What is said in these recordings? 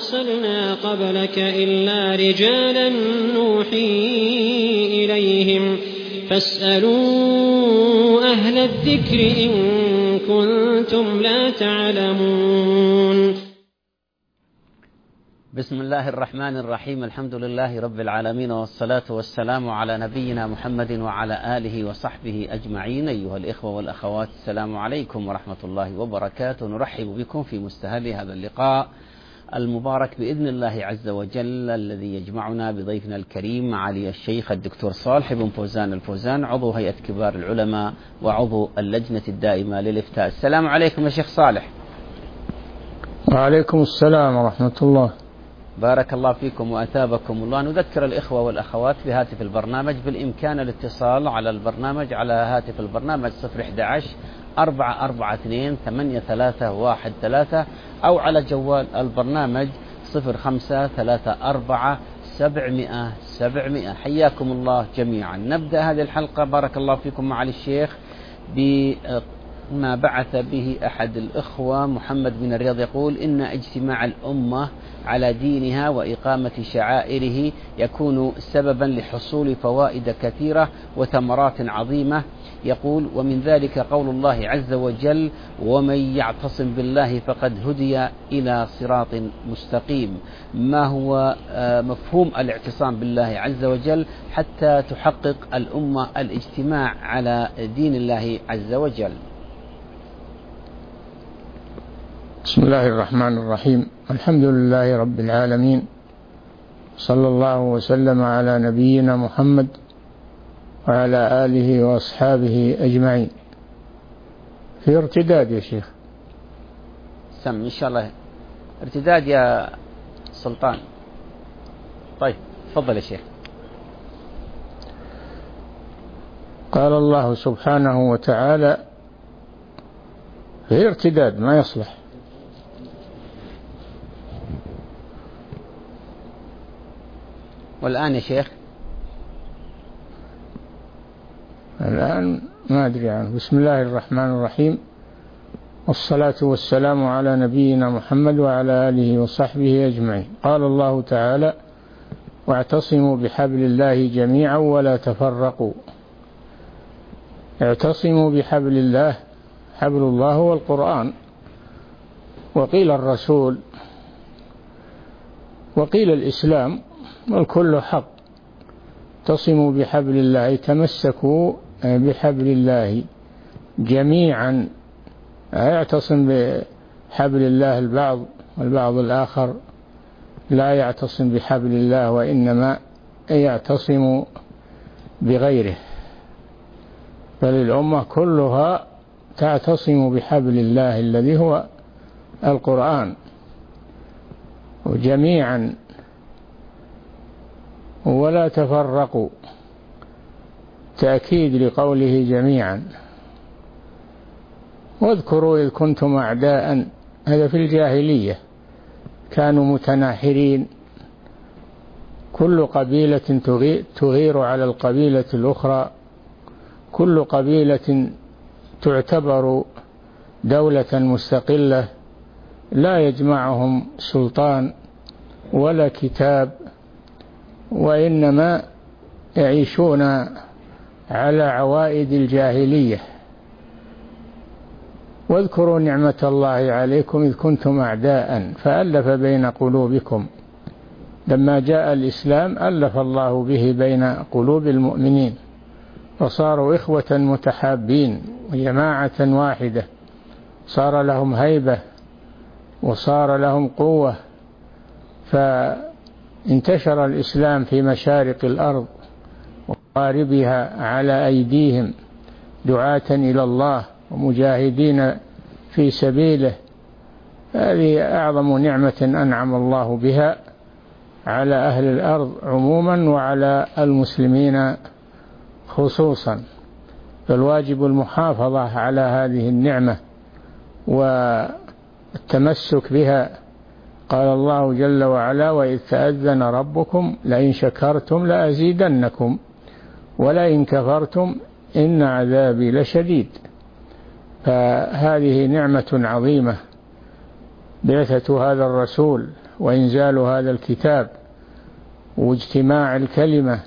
أرسلنا قبلك إلا رجالا نوحي إليهم فاسألوا أهل الذكر إن كنتم لا تعلمون. بسم الله الرحمن الرحيم. الحمد لله رب العالمين، والصلاة والسلام على نبينا محمد وعلى آله وصحبه أجمعين. أيها الإخوة والأخوات، السلام عليكم ورحمة الله وبركاته. نرحب بكم في مستهل هذا اللقاء المبارك بإذن الله عز وجل، الذي يجمعنا بضيفنا الكريم معالي الشيخ الدكتور صالح بن فوزان الفوزان، عضو هيئة كبار العلماء وعضو اللجنة الدائمة للإفتاء. السلام عليكم يا شيخ صالح. وعليكم السلام ورحمة الله. بارك الله فيكم وأثابكم الله. نذكر الإخوة والأخوات بهاتف البرنامج، بالإمكان الاتصال على البرنامج على هاتف البرنامج 011-442-8313 أو على جوال البرنامج 0534-700-700. حياكم الله جميعا. نبدأ هذه الحلقة بارك الله فيكم معالي الشيخ بما بعث به أحد الإخوة محمد بن الرياض، يقول إن اجتماع الأمة على دينها وإقامة شعائره يكون سببا لحصول فوائد كثيرة وثمرات عظيمة. يقول ومن ذلك قول الله عز وجل ومن يعتصم بالله فقد هدي إلى صراط مستقيم. ما هو مفهوم الاعتصام بالله عز وجل حتى تحقق الأمة الاجتماع على دين الله عز وجل؟ بسم الله الرحمن الرحيم. الحمد لله رب العالمين، صلى الله وسلم على نبينا محمد وعلى آله وأصحابه أجمعين. في ارتداد يا شيخ؟ سم إن شاء الله ارتداد يا سلطان. طيب تفضل يا شيخ. قال الله سبحانه وتعالى في ارتداد ما يصلح. والآن يا شيخ؟ الآن ما أدري عنه. بسم الله الرحمن الرحيم، والصلاة والسلام على نبينا محمد وعلى آله وصحبه أجمعين. قال الله تعالى واعتصموا بحبل الله جميعا ولا تفرقوا. اعتصموا بحبل الله، حبل الله هو القرآن، وقيل الرسول، وقيل الإسلام، والكل حق. اعتصموا بحبل الله، تمسكوا بحبل الله جميعا. يعتصم بحبل الله البعض، والبعض الآخر لا يعتصم بحبل الله، وإنما يعتصم بغيره. بل الأمة كلها تعتصم بحبل الله الذي هو القرآن وجميعا ولا تفرقوا، تأكيد لقوله جميعا. واذكروا إذ كنتم أعداء، هذا في الجاهلية كانوا متناحرين، كل قبيلة تغير على القبيلة الأخرى، كل قبيلة تعتبر دولة مستقلة لا يجمعهم سلطان ولا كتاب، وإنما يعيشون على عوائد الجاهلية. واذكروا نعمة الله عليكم إذ كنتم أعداء فألف بين قلوبكم. لما جاء الإسلام ألف الله به بين قلوب المؤمنين، وصاروا إخوة متحابين وجماعة واحدة، صار لهم هيبة وصار لهم قوة. فانتشر الإسلام في مشارق الأرض ومغاربها على أيديهم، دعاة إلى الله ومجاهدين في سبيله. هذه أعظم نعمة أنعم الله بها على أهل الأرض عموما وعلى المسلمين خصوصا. فالواجب المحافظة على هذه النعمة والتمسك بها. قال الله جل وعلا وإذ تأذن ربكم لئن شكرتم لأزيدنكم ولئن كفرتم إن عذابي لشديد. فهذه نعمة عظيمة بعثة هذا الرسول وإنزال هذا الكتاب واجتماع الكلمة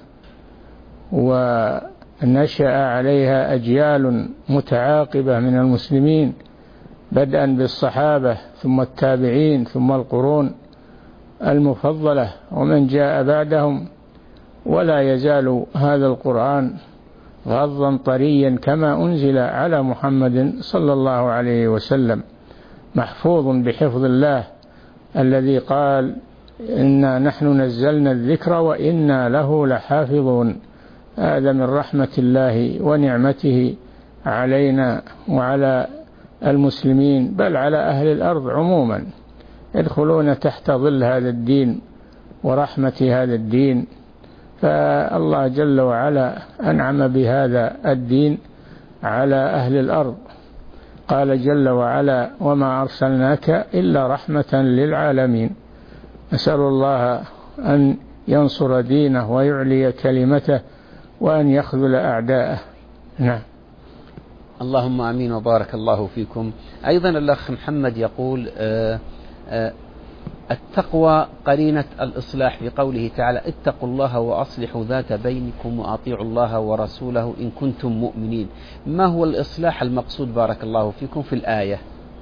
ونشأ عليها أجيال متعاقبة من المسلمين بدءا بالصحابة ثم التابعين ثم القرون المفضلة ومن جاء بعدهم، ولا يزال هذا القرآن غضا طريا كما أنزل على محمد صلى الله عليه وسلم، محفوظ بحفظ الله الذي قال إنا نحن نزلنا الذكر وإنا له لحافظون. هذا من رحمة الله ونعمته علينا وعلى المسلمين، بل على أهل الأرض عموما، يدخلون تحت ظل هذا الدين ورحمة هذا الدين. فالله جل وعلا أنعم بهذا الدين على أهل الأرض، قال جل وعلا وما أرسلناك إلا رحمة للعالمين. نسأل الله أن ينصر دينه ويعلي كلمته وأن يخذل أعداءه. نعم. اللهم آمين وبارك الله فيكم. أيضا الأخ محمد يقول التقوى قرينة الإصلاح بقوله تعالى اتقوا الله وأصلحوا ذات بينكم وأطيعوا الله ورسوله إن كنتم مؤمنين. ما هو الإصلاح المقصود بارك الله فيكم في الآية؟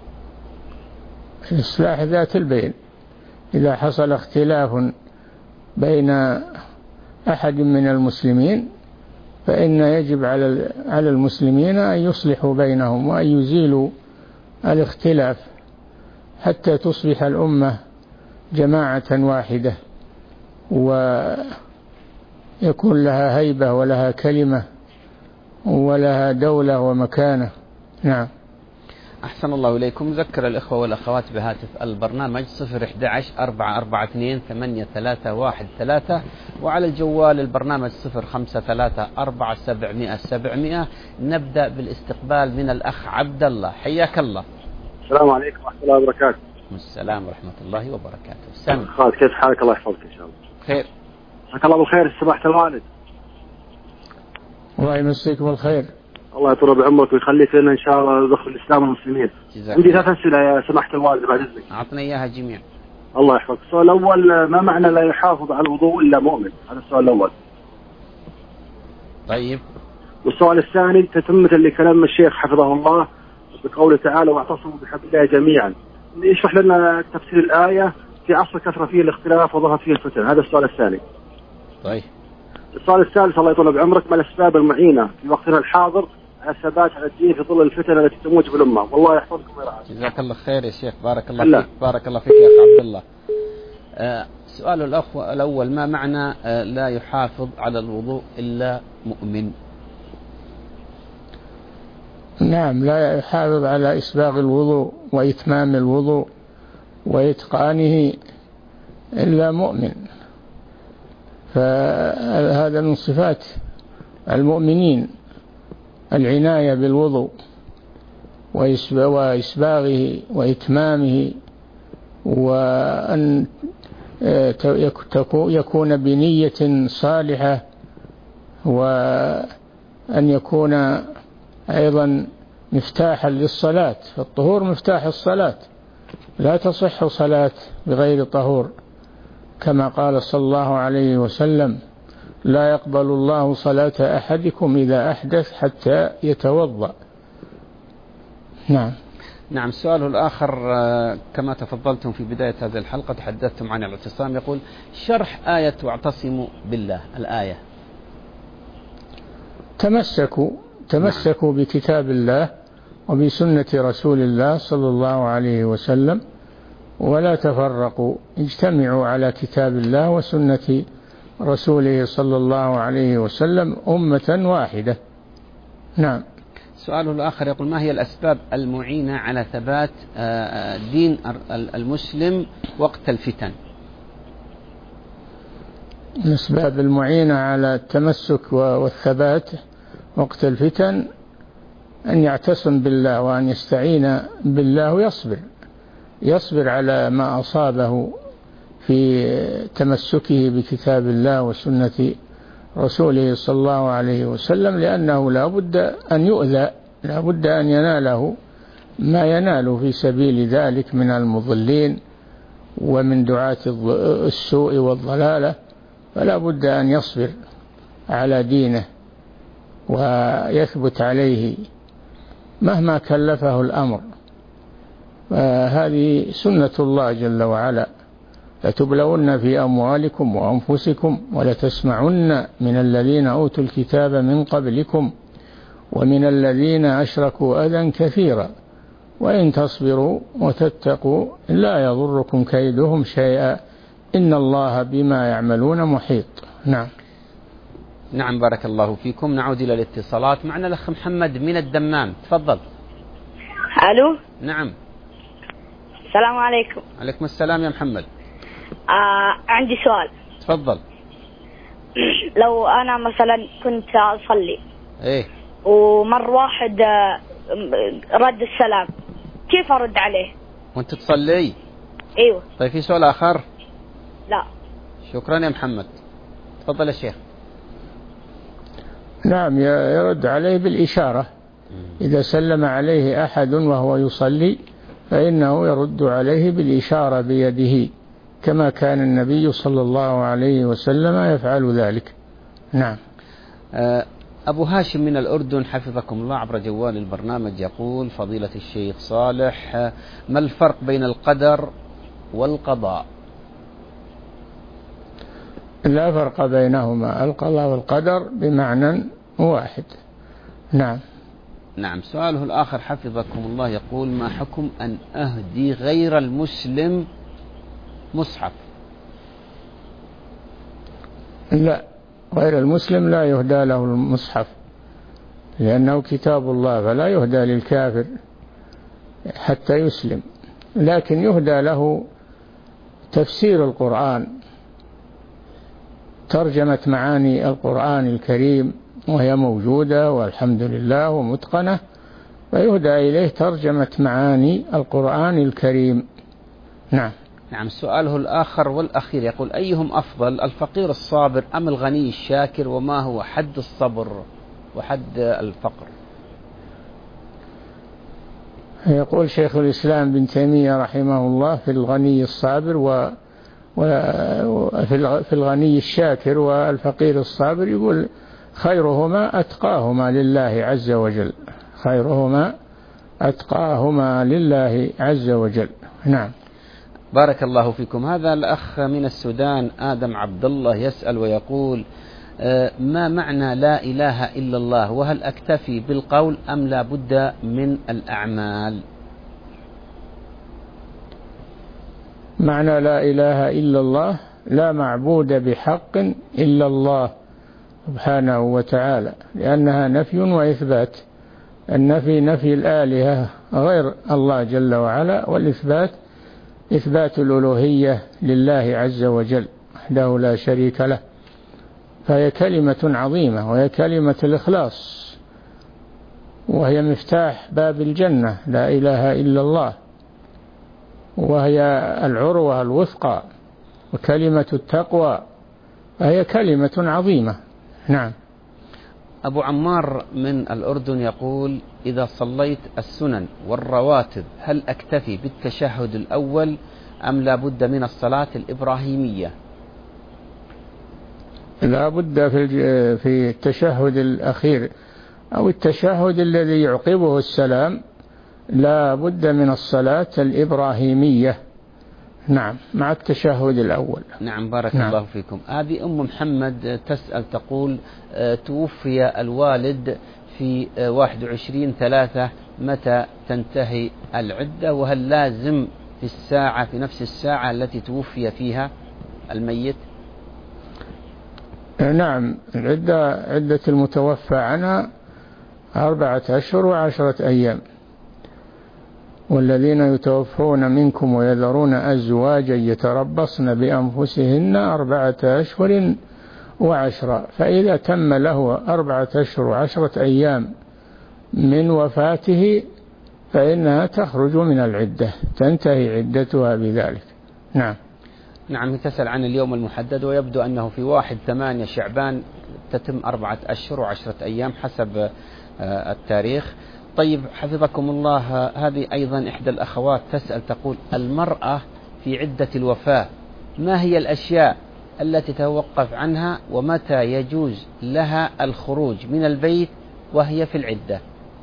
إصلاح ذات البين، إذا حصل اختلاف بين أحد من المسلمين فإن يجب على المسلمين أن يصلحوا بينهم وأن يزيلوا الاختلاف حتى تصبح الأمة جماعة واحدة ويكون لها هيبة ولها كلمة ولها دولة ومكانة. نعم. أحسن الله إليكم. ذكر الإخوة والأخوات بهاتف البرنامج 011-428-8313 وعلى الجوال البرنامج 0534-700-700. نبدأ بالاستقبال من الأخ عبد الله. حياك الله. السلام عليكم ورحمة الله وبركاته. السلام ورحمة الله وبركاته. سامي خالد كيف حالك؟ الله يحفظك إن شاء الله. خير. مساك الله بالخير. سماحة الوالد الله يمسيك بالخير. الله يطول بعمرك ويخليك لنا إن شاء الله دخل الإسلام والمسلمين. عندي 3 أسئلة يا سماحة الوالد بعد إذنك. أعطنا إياها جميعا. الله يحفظك. السؤال الأول ما معنى لا يحافظ على الوضوء إلا مؤمن؟ هذا السؤال الأول. طيب. والسؤال الثاني تتمة لكلام الشيخ حفظه الله بقوله تعالى واعتصموا بحبل الله جميعا، يشرح لنا تفسير الآية في عصر كثر فيه الاختلاف وظهر فيه الفتن. هذا السؤال الثاني. طيب. السؤال الثالث الله يطول بعمرك، ما الأسباب المعينة في وقتنا الحاضر على الثبات على الدين في ظل الفتن التي تموج بالأمة؟ والله يحفظكم ويرعاكم. جزاك الله خير يا شيخ. بارك الله فيك. بارك الله فيك يا أخ عبد الله. سؤال الأخ الأول ما معنى لا يحافظ على الوضوء إلا مؤمن؟ نعم، لا يحافظ على إسباغ الوضوء وإتمام الوضوء وإتقانه إلا مؤمن، فهذا من صفات المؤمنين العناية بالوضوء وإسباغه وإتمامه، وأن يكون بنية صالحة، وأن يكون أيضا مفتاحا للصلاة، فالطهور مفتاح الصلاة، لا تصح صلاة بغير طهور، كما قال صلى الله عليه وسلم لا يقبل الله صلاة أحدكم إذا أحدث حتى يتوضأ. نعم. نعم. السؤال الآخر كما تفضلتم في بداية هذه الحلقة تحدثتم عن الاعتصام، يقول شرح آية واعتصموا بالله. الآية تمسكوا بكتاب الله وبسنة رسول الله صلى الله عليه وسلم ولا تفرقوا، اجتمعوا على كتاب الله وسنة رسوله صلى الله عليه وسلم أمة واحدة. نعم. سؤاله الآخر يقول ما هي الأسباب المعينة على ثبات دين المسلم وقت الفتن؟ الأسباب المعينة على التمسك والثبات وقت الفتن أن يعتصم بالله وأن يستعين بالله ويصبر على ما أصابه في تمسكه بكتاب الله وسنة رسوله صلى الله عليه وسلم، لأنه لا بد أن يؤذى، لا بد أن يناله ما ينال في سبيل ذلك من المضلين ومن دعاة السوء والضلالة، فلا بد أن يصبر على دينه ويثبت عليه مهما كلفه الأمر. هذه سنة الله جل وعلا: لتبلون في أموالكم وأنفسكم ولتسمعن من الذين أوتوا الكتاب من قبلكم ومن الذين أشركوا أذى كثيرا وإن تصبروا وتتقوا لا يضركم كيدهم شيئا إن الله بما يعملون محيط. نعم. نعم بارك الله فيكم. نعود إلى الاتصالات. معنا الأخ محمد من الدمام، تفضل. ألو. نعم. السلام عليكم. عليكم السلام يا محمد. عندي سؤال. تفضل. لو أنا مثلا كنت أصلي إيه ومر واحد رد السلام، كيف أرد عليه؟ وأنت تصلي؟ أيوة. طيب في سؤال آخر؟ لا. شكرا يا محمد. تفضل يا شيخ. نعم، يرد عليه بالإشارة. إذا سلم عليه أحد وهو يصلي فإنه يرد عليه بالإشارة بيده كما كان النبي صلى الله عليه وسلم يفعل ذلك. نعم. أبو هاشم من الأردن حفظكم الله عبر جوال البرنامج يقول: فضيلة الشيخ صالح، ما الفرق بين القدر والقضاء؟ لا فرق بينهما، القضاء والقدر بمعنى واحد. نعم. نعم. سؤاله الآخر حفظكم الله يقول: ما حكم أن أهدي غير المسلم مصحف؟ لا، غير المسلم لا يهدى له المصحف لأنه كتاب الله، فلا يهدى للكافر حتى يسلم، لكن يهدى له تفسير القرآن، ترجمة معاني القرآن الكريم وهي موجودة والحمد لله ومتقنة، فيهدى إليه ترجمة معاني القرآن الكريم. نعم. نعم. سؤاله الآخر والأخير يقول: أيهم أفضل، الفقير الصابر أم الغني الشاكر، وما هو حد الصبر وحد الفقر؟ يقول شيخ الإسلام بن تيمية رحمه الله في الغني الصابر وفي الغني الشاكر والفقير الصابر، يقول: خيرهما أتقاهما لله عز وجل، خيرهما أتقاهما لله عز وجل. نعم. بارك الله فيكم. هذا الأخ من السودان آدم عبد الله يسأل ويقول: ما معنى لا إله إلا الله، وهل أكتفي بالقول أم لا بد من الأعمال؟ معنى لا إله إلا الله: لا معبود بحق إلا الله سبحانه وتعالى، لأنها نفي وإثبات. النفي نفي الآلهة غير الله جل وعلا، والإثبات إثبات الألوهية لله عز وجل وحده لا شريك له، فهي كلمة عظيمة، وهي كلمة الإخلاص، وهي مفتاح باب الجنة، لا إله إلا الله، وهي العروة الوثقى وكلمة التقوى، فهي كلمة عظيمة. نعم. أبو عمار من الأردن يقول: إذا صليت السنن والرواتب هل أكتفي بالتشهد الأول أم لا بد من الصلاة الإبراهيمية؟ لا بد في التشهد الأخير أو التشهد الذي يعقبه السلام لا بد من الصلاة الإبراهيمية. نعم، مع التشهد الأول. نعم. بارك الله فيكم. هذه أم محمد تسأل تقول: توفي الوالد في 21/3، متى تنتهي العدة، وهل لازم في نفس الساعة التي توفي فيها الميت؟ نعم، عدة المتوفى عنها 4 أشهر و10 أيام، والذين يتوفون منكم ويذرون أزواجا يتربصن بأنفسهن 4 أشهر و10، فإذا تم له 4 أشهر و10 أيام من وفاته فإنها تخرج من العدة، تنتهي عدتها بذلك. نعم. نعم. تسأل عن اليوم المحدد، ويبدو أنه في 1/8 شعبان تتم 4 أشهر و10 أيام حسب التاريخ. طيب حفظكم الله، هذه أيضا إحدى الأخوات تسأل تقول: المرأة في عدة الوفاة، ما هي الأشياء التي تتوقف عنها ومتى يجوز لها الخروج من البيت وهي في العدة؟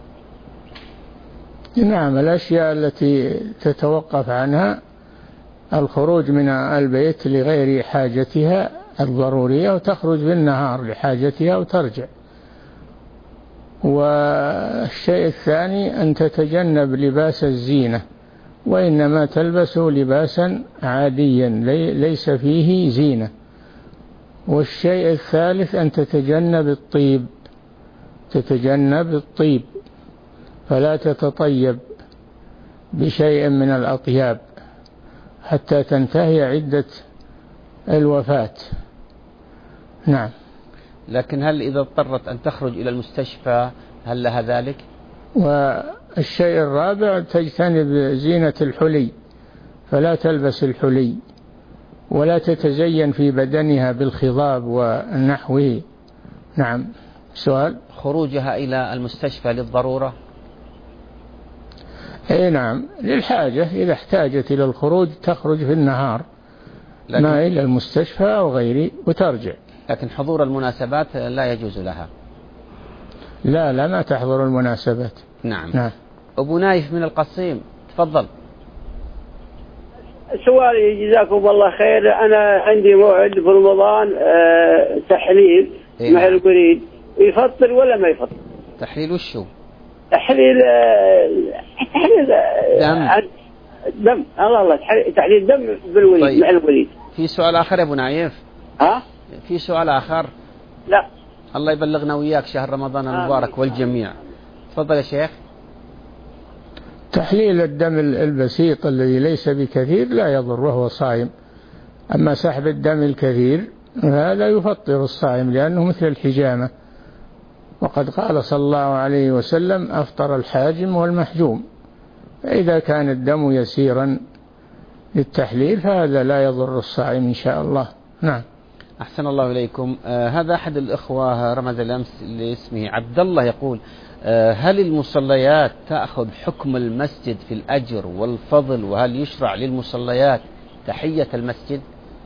نعم، الأشياء التي تتوقف عنها الخروج من البيت لغير حاجتها الضرورية، وتخرج بالنهار لحاجتها وترجع. والشيء الثاني أن تتجنب لباس الزينة، وإنما تلبس لباسا عاديا ليس فيه زينة. والشيء الثالث أن تتجنب الطيب، فلا تتطيب بشيء من الأطياب حتى تنتهي عدة الوفاة. نعم. لكن هل إذا اضطرت أن تخرج إلى المستشفى هل لها ذلك؟ والشيء الرابع تجتنب زينة الحلي، فلا تلبس الحلي ولا تتزين في بدنها بالخضاب ونحوه. نعم. سؤال. خروجها إلى المستشفى للضرورة؟ اي نعم، للحاجة، إذا احتاجت إلى الخروج تخرج في النهار، ما إلى المستشفى أو غيره وترجع. لكن حضور المناسبات لا يجوز لها؟ لا ما تحضر المناسبات. نعم. أبو نايف من القصيم، تفضل. سؤالي جزاكم الله خير، أنا عندي موعد في رمضان تحليل مع الوريد، يفطر ولا ما يفطر؟ تحليل وشو؟ تحليل دم. الله تحليل دم بالوريد. طيب. مع الوريد. في سؤال آخر يا أبو نايف؟ في سؤال آخر؟ لا. الله يبلغنا وياك شهر رمضان المبارك والجميع. تفضل يا شيخ. تحليل الدم البسيط الذي ليس بكثير لا يضر وهو صائم، أما سحب الدم الكثير هذا يفطر الصائم لأنه مثل الحجامة، وقد قال صلى الله عليه وسلم أفطر الحاجم والمحجوم. فإذا كان الدم يسيرا للتحليل فهذا لا يضر الصائم إن شاء الله. نعم. أحسن الله إليكم. هذا أحد الأخوة رمز الأمس لاسمه عبد الله يقول: هل المصليات تأخذ حكم المسجد في الأجر والفضل، وهل يشرع للمصليات تحية المسجد؟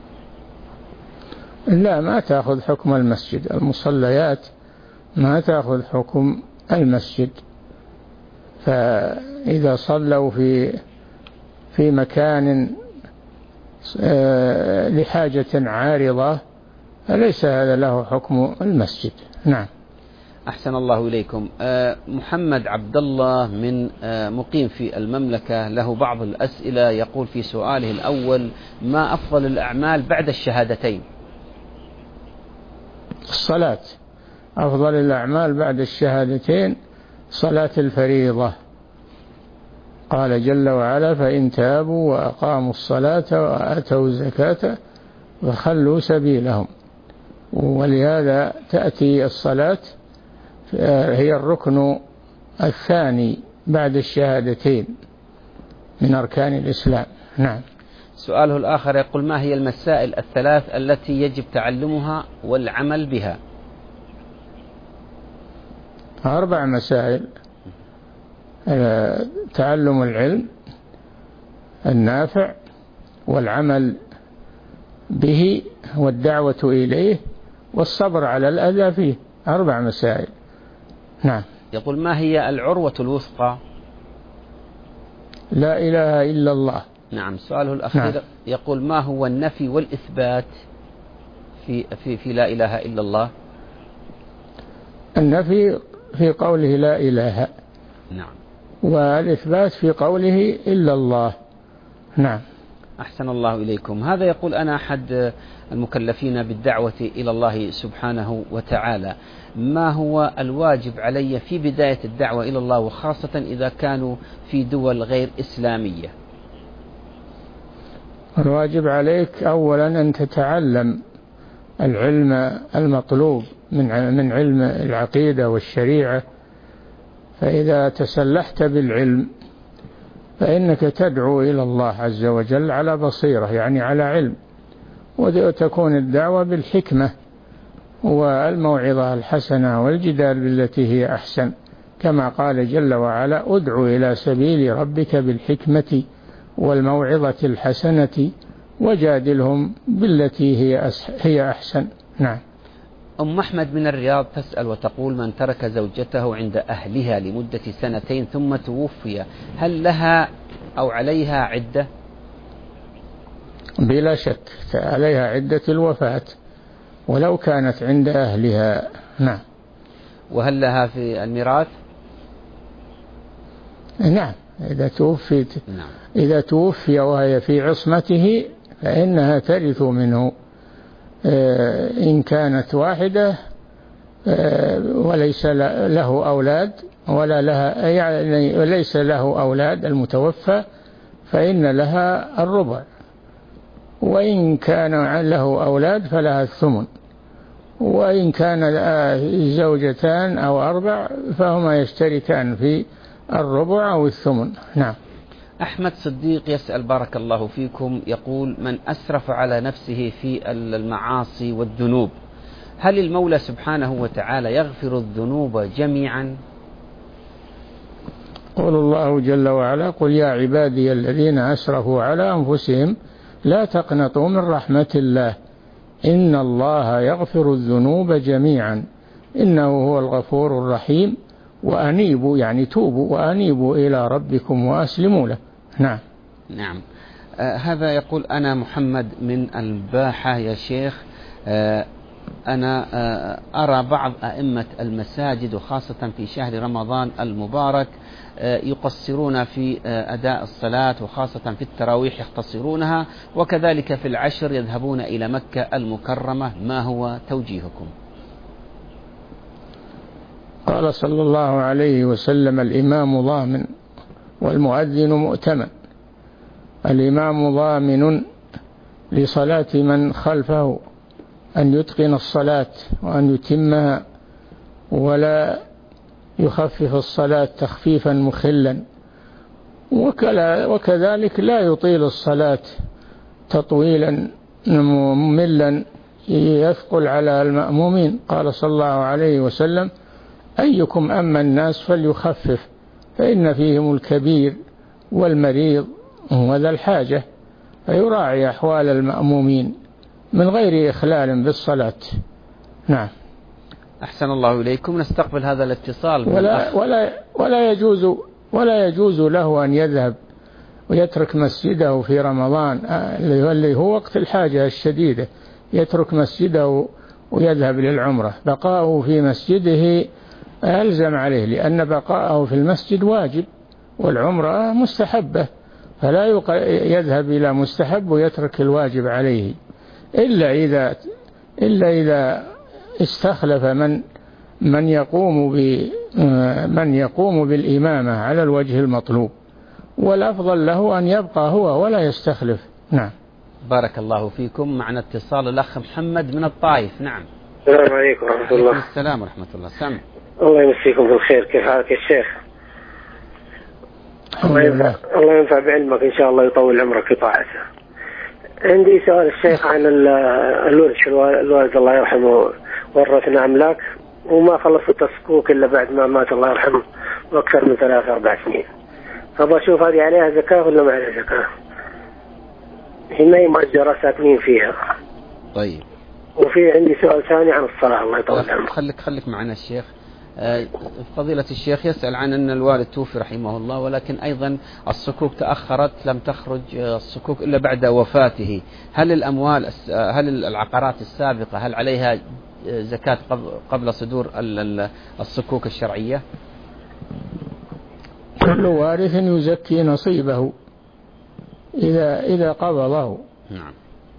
لا، ما تأخذ حكم المسجد، المصليات ما تأخذ حكم المسجد. فإذا صلوا في مكان لحاجة عارضة فليس هذا له حكم المسجد. نعم. أحسن الله إليكم. محمد عبد الله من مقيم في المملكة له بعض الأسئلة، يقول في سؤاله الأول: ما أفضل الأعمال بعد الشهادتين؟ الصلاة. أفضل الأعمال بعد الشهادتين صلاة الفريضة. قال جل وعلا: فإن تابوا وأقاموا الصلاة وآتوا الزكاة فخلوا سبيلهم. ولهذا تأتي الصلاة هي الركن الثاني بعد الشهادتين من أركان الإسلام. نعم. سؤاله الآخر يقول: ما هي المسائل الثلاث التي يجب تعلمها والعمل بها؟ 4 مسائل: تعلم العلم النافع والعمل به والدعوة إليه والصبر على الأذى فيه. 4 مسائل. نعم. يقول: ما هي العروة الوثقى؟ لا إله إلا الله. نعم. سؤاله الأخير. نعم. يقول: ما هو النفي والإثبات في لا إله إلا الله؟ النفي في قوله لا إله. نعم. والإثبات في قوله إلا الله. نعم. أحسن الله إليكم. هذا يقول: أنا أحد المكلفين بالدعوة إلى الله سبحانه وتعالى، ما هو الواجب علي في بداية الدعوة إلى الله، وخاصة إذا كانوا في دول غير إسلامية؟ الواجب عليك أولا أن تتعلم العلم المطلوب من علم العقيدة والشريعة، فإذا تسلحت بالعلم فإنك تدعو إلى الله عز وجل على بصيرة، يعني على علم، وتكون الدعوة بالحكمة والموعظة الحسنة والجدال بالتي هي أحسن، كما قال جل وعلا: ادع إلى سبيل ربك بالحكمة والموعظة الحسنة وجادلهم بالتي هي أحسن. نعم. أم أحمد من الرياض تسأل وتقول: من ترك زوجته عند أهلها لمدة 2 ثم توفي، هل لها أو عليها عدة؟ بلا شك عليها عدة الوفاة ولو كانت عند أهلها. نعم. وهل لها في الميراث؟ نعم، إذا توفيت. نعم. إذا توفي وهي في عصمته فإنها ترث منه، إن كانت واحدة وليس له أولاد ولا لها، يعني ليس له أولاد المتوفى، فإن لها الربع، وإن كان له أولاد فلها الثمن، وإن كان زوجتان أو 4 فهما يشتركان في الربع أو الثمن. نعم. أحمد صديق يسأل بارك الله فيكم، يقول: من أسرف على نفسه في المعاصي والذنوب، هل المولى سبحانه وتعالى يغفر الذنوب جميعا؟ قول الله جل وعلا: قل يا عبادي الذين أسرفوا على أنفسهم لا تقنطوا من رحمة الله إن الله يغفر الذنوب جميعا إنه هو الغفور الرحيم وأنيبوا، يعني توبوا وأنيبوا إلى ربكم وأسلموا له. نعم. نعم. هذا يقول: أنا محمد من الباحة يا شيخ، أنا أرى بعض أئمة المساجد وخاصة في شهر رمضان المبارك يقصرون في أداء الصلاة، وخاصة في التراويح يختصرونها، وكذلك في العشر يذهبون إلى مكة المكرمة، ما هو توجيهكم؟ قال صلى الله عليه وسلم: الإمام ضامن والمؤذن مؤتمن. الإمام ضامن لصلاة من خلفه أن يتقن الصلاة وأن يتمها ولا يخفف الصلاة تخفيفا مخلا، وكذلك لا يطيل الصلاة تطويلا مملا يثقل على المأمومين. قال صلى الله عليه وسلم: أيكم أما الناس فليخفف فإن فيهم الكبير والمريض وذا الحاجة، فيراعي أحوال المأمومين من غير إخلال بالصلاة. نعم. أحسن الله إليكم. نستقبل هذا الاتصال. ولا يجوز له أن يذهب ويترك مسجده في رمضان اللي هو وقت الحاجة الشديدة، يترك مسجده ويذهب للعمرة. بقاؤه في مسجده ألزم عليه، لأن بقاءه في المسجد واجب والعمرة مستحبة، فلا يذهب إلى مستحب ويترك الواجب عليه، إلا إذا استخلف من يقوم بالإمامة على الوجه المطلوب، والأفضل له أن يبقى هو ولا يستخلف. نعم. بارك الله فيكم. معنا اتصال الأخ محمد من الطائف. نعم. السلام عليكم ورحمة الله. السلام ورحمة الله. سمع. الله يمسيكم بالخير، كيف حالك يا شيخ؟ الله ينفع بعلمك إن شاء الله، يطول عمرك في طاعته. عندي سؤال الشيخ عن الورث. الوالد الله يرحمه ورثنا أملاك وما خلصت الصكوك إلا بعد ما مات الله يرحمه وأكثر من 3-4 سنين، فأبغى أشوف هذه عليها زكاة ولا ما عليها زكاة؟ هي مؤجرة ساكنين فيها. طيب. وفي عندي سؤال ثاني عن الصلاة. الله يطول عمرك. خليك معنا الشيخ. فضيلة الشيخ يسأل عن أن الوالد توفي رحمه الله، ولكن أيضا الصكوك تأخرت، لم تخرج الصكوك إلا بعد وفاته. هل العقارات السابقة هل عليها زكاة قبل صدور الصكوك الشرعية؟ كل وارث يزكي نصيبه إذا قبضه. نعم.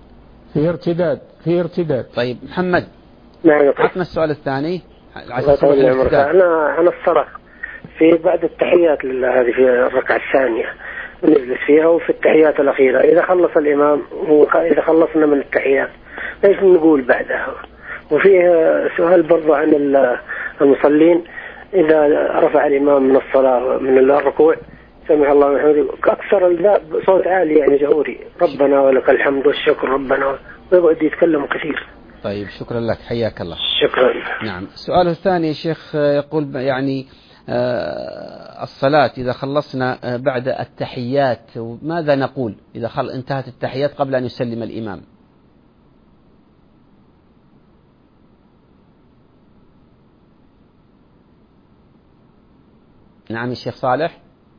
في ارتداد. طيب محمد. نعم. عطنا السؤال الثاني. الله يطول عمرك. أنا الصلاة في بعد التحيات لله، هذه في الركعة الثانية نجلس فيها، وفي التحيات الأخيرة إذا خلص الإمام وإذا خلصنا من التحيات ليش نقول بعدها؟ وفيه سؤال برضو عن المصلين إذا رفع الإمام من الصلاة من الركوع سمع الله وحمده أكثر صوت عالي يعني جهوري، ربنا ولك الحمد والشكر ربنا، ويقعد يتكلم كثير. طيب شكرا لك، حياك الله. شكرا. نعم. سؤاله الثاني شيخ يقول يعني الصلاة إذا خلصنا بعد التحيات ماذا نقول إذا انتهت التحيات قبل أن يسلم الإمام؟ نعم الشيخ صالح.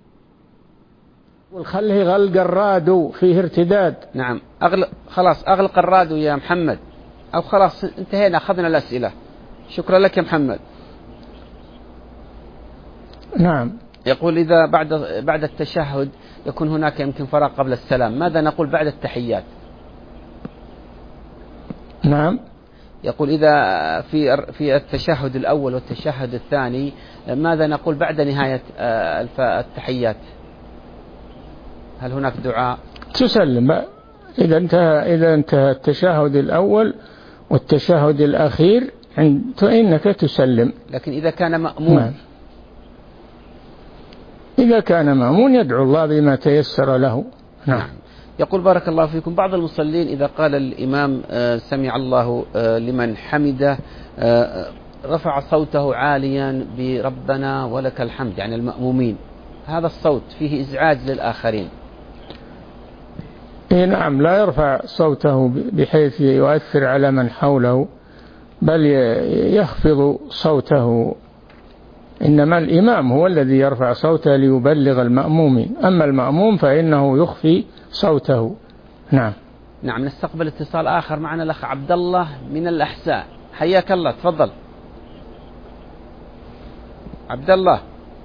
والخله غلق الرادو فيه ارتداد. نعم خلاص أغلق الرادو يا محمد، أو خلاص انتهينا أخذنا الأسئلة. شكرا لك يا محمد. نعم. يقول إذا بعد التشهد يكون هناك يمكن فراغ قبل السلام، ماذا نقول بعد التحيات؟ نعم. يقول إذا في التشهد الأول والتشهد الثاني ماذا نقول بعد نهاية التحيات؟ هل هناك دعاء؟ تسلم إذا انتهى التشهد الأول والتشهد الأخير فإنك تسلم. لكن إذا كان مأمون؟ نعم. إذا كان مأمون يدعو الله بما تيسر له. نعم. يقول بارك الله فيكم بعض المصلين إذا قال الإمام سمع الله لمن حمده رفع صوته عاليا بربنا ولك الحمد، يعني المأمومين، هذا الصوت فيه إزعاج للآخرين. نعم، لا يرفع صوته بحيث يؤثر على من حوله، بل يخفض صوته، إنما الإمام هو الذي يرفع صوته ليبلغ المأمومين، أما المأموم فإنه يخفي صوته. نعم. نعم. نستقبل اتصال آخر معنا الأخ عبد الله من الأحساء. حياك الله، تفضل عبد الله.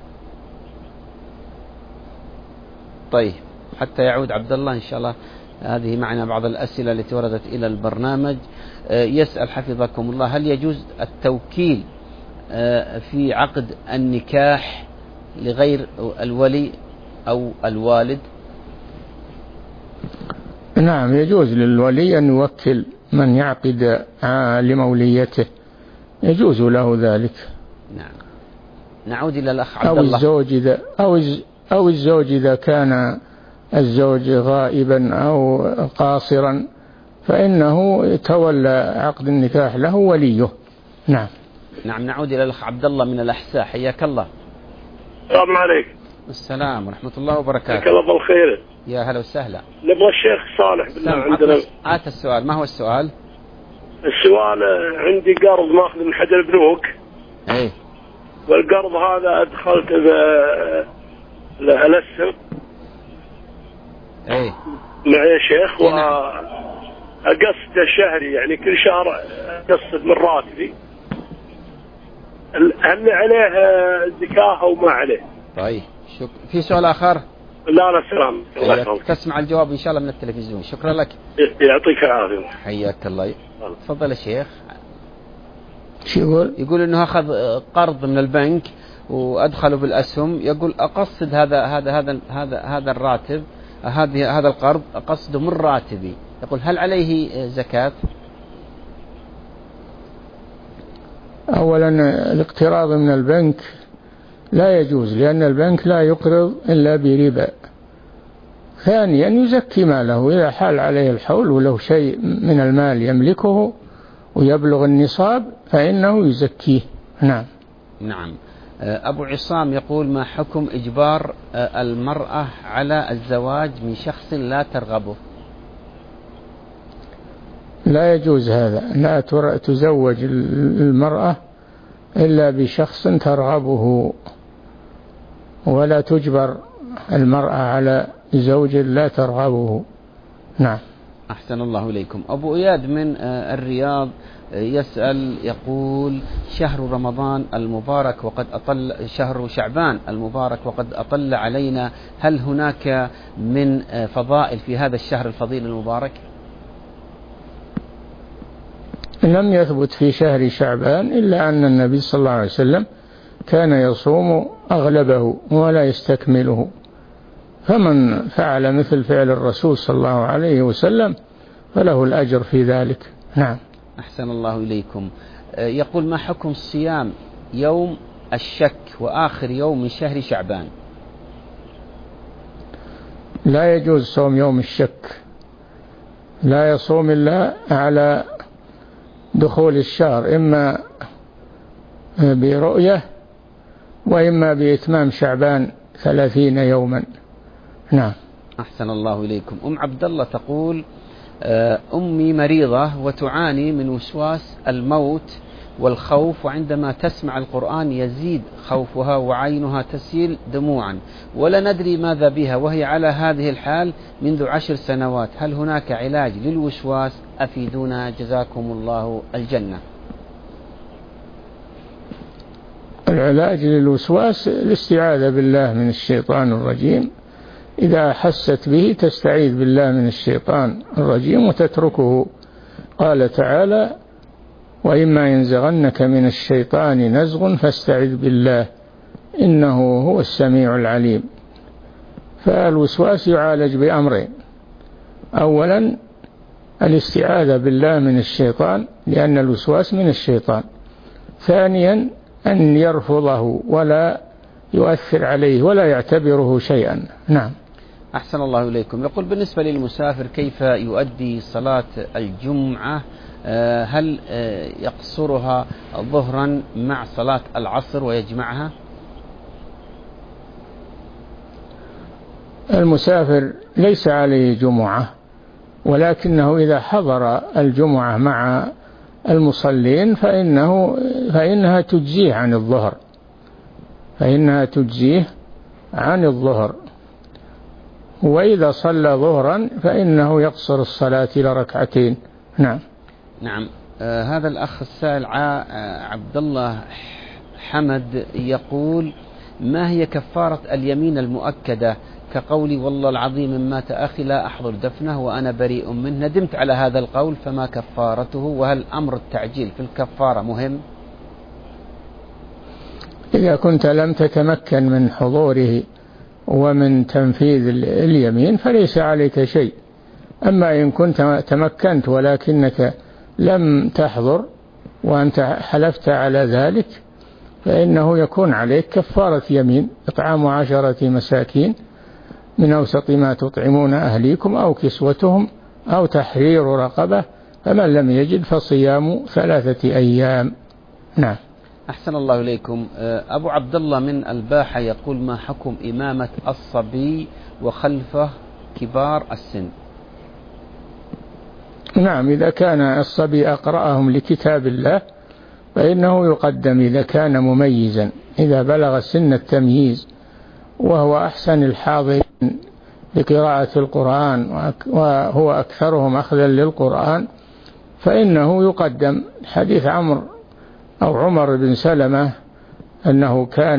طيب حتى يعود عبد الله إن شاء الله. هذه معنا بعض الأسئلة التي وردت إلى البرنامج. يسأل حفظكم الله هل يجوز التوكيل في عقد النكاح لغير الولي أو الوالد؟ نعم، يجوز للولي أن يوكل من يعقد لموليته، يجوز له ذلك. نعم. نعود إلى الأخ عبد الله. أو الزوج إذا كان الزوج غائبا أو قاصرا فإنه يتولى عقد النكاح له وليه. نعم. نعم. نعود إلى الأخ عبد الله من الأحساء. حياك الله. السلام عليكم. السلام ورحمة الله وبركاته. حياك الله بالخير. يا هلا وسهلا. نبغى الشيخ صالح بالله عندنا. عاد السؤال، ما هو السؤال؟ السؤال عندي قرض ماخذ من حد البنوك. ايه. والقرض هذا ادخلت الاسهم. ايه. معي يا شيخ، وأقصد الشهري، يعني كل شهر أقصد من راتبي. هل عليه زكاة أو ما عليه؟ طيب في سؤال آخر؟ لا سلام. تسمع الجواب إن شاء الله من التلفزيون. شكرا لك. يعطيك العافية. حياك الله. تفضل يا شيخ. شو يقول؟ يقول إنه أخذ قرض من البنك وأدخله بالأسهم. يقول أقصد هذا الراتب، هذا القرض أقصده من راتبي. يقول هل عليه زكاة؟ أولا الاقتراض من البنك لا يجوز، لأن البنك لا يقرض إلا بربا. ثانيا يزكي ماله إذا حال عليه الحول ولو شيء من المال يملكه ويبلغ النصاب فإنه يزكيه. نعم. نعم. أبو عصام يقول ما حكم إجبار المرأة على الزواج من شخص لا ترغبه؟ لا يجوز هذا، لا تزوج المرأة إلا بشخص ترغبه، ولا تجبر المرأة على زوج لا ترغبه. نعم. أحسن الله إليكم. أبو إياد من الرياض يسأل يقول شهر رمضان المبارك وقد أطل، شهر شعبان المبارك وقد أطل علينا، هل هناك من فضائل في هذا الشهر الفضيل المبارك؟ لم يثبت في شهر شعبان إلا أن النبي صلى الله عليه وسلم كان يصوم أغلبه ولا يستكمله، فمن فعل مثل فعل الرسول صلى الله عليه وسلم فله الأجر في ذلك. نعم. أحسن الله إليكم. يقول ما حكم صيام يوم الشك وآخر يوم من شهر شعبان؟ لا يجوز صوم يوم الشك، لا يصوم إلا على دخول الشهر، إما برؤية وإما بإتمام شعبان 30 يوما. نعم. أحسن الله إليكم. عبد الله تقول أمي مريضة وتعاني من وسواس الموت والخوف، وعندما تسمع القرآن يزيد خوفها وعينها تسيل دموعا، ولا ندري ماذا بها، وهي على هذه الحال منذ 10 سنوات. هل هناك علاج للوسواس؟ أفيدونا جزاكم الله الجنة. العلاج للوسواس الاستعاذة بالله من الشيطان الرجيم، إذا حست به تستعيذ بالله من الشيطان الرجيم وتتركه. قال تعالى: وإما ينزغنك من الشيطان نزغ فاستعذ بالله إنه هو السميع العليم. فالوسواس يعالج بأمرين: أولا الاستعاذة بالله من الشيطان لأن الوسواس من الشيطان، ثانيا أن يرفضه ولا يؤثر عليه ولا يعتبره شيئا. نعم. أحسن الله إليكم. يقول بالنسبة للمسافر كيف يؤدي صلاة الجمعة؟ هل يقصرها ظهرا مع صلاة العصر ويجمعها؟ المسافر ليس عليه جمعة، ولكنه إذا حضر الجمعة مع المصلين فإنها تجزيه عن الظهر، وإذا صلى ظهرا فإنه يقصر الصلاة إلى 2 ركعتين. نعم. نعم. هذا الأخ السائل عبد الله حمد يقول: ما هي كفارة اليمين المؤكدة كقولي والله العظيم إن مات أخي لا أحضر دفنه وأنا بريء منه؟ ندمت على هذا القول، فما كفارته؟ وهل أمر التعجيل في الكفارة مهم؟ إذا كنت لم تتمكن من حضوره ومن تنفيذ اليمين فليس عليك شيء. أما إن كنت تمكنت ولكنك لم تحضر وأنت حلفت على ذلك فإنه يكون عليك كفارة يمين: إطعام 10 مساكين من أوسط ما تطعمون أهليكم أو كسوتهم أو تحرير رقبة، فمن لم يجد فصيام 3 أيام. نعم. أحسن الله إليكم. أبو عبد الله من الباحة يقول: ما حكم إمامة الصبي وخلفه كبار السن؟ نعم، إذا كان الصبي أقرأهم لكتاب الله فإنه يقدم إذا كان مميزا، إذا بلغ سن التمييز وهو أحسن الحاضرين لقراءة القرآن وهو أكثرهم أخذا للقرآن فإنه يقدم. حديث عمر بن سلمة أنه كان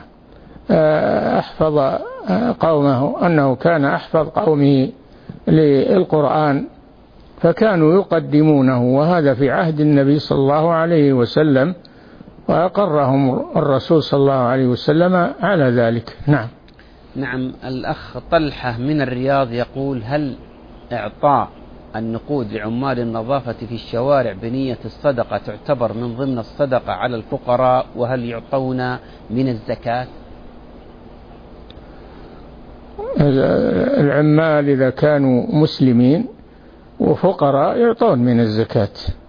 أحفظ قومه للقرآن فكانوا يقدمونه، وهذا في عهد النبي صلى الله عليه وسلم، وأقرهم الرسول صلى الله عليه وسلم على ذلك. نعم. نعم. الأخ طلحة من الرياض يقول: هل إعطاء النقود لعمال النظافة في الشوارع بنية الصدقة تعتبر من ضمن الصدقة على الفقراء؟ وهل يعطون من الزكاة؟ العمال إذا كانوا مسلمين وفقراء يعطون من الزكاة،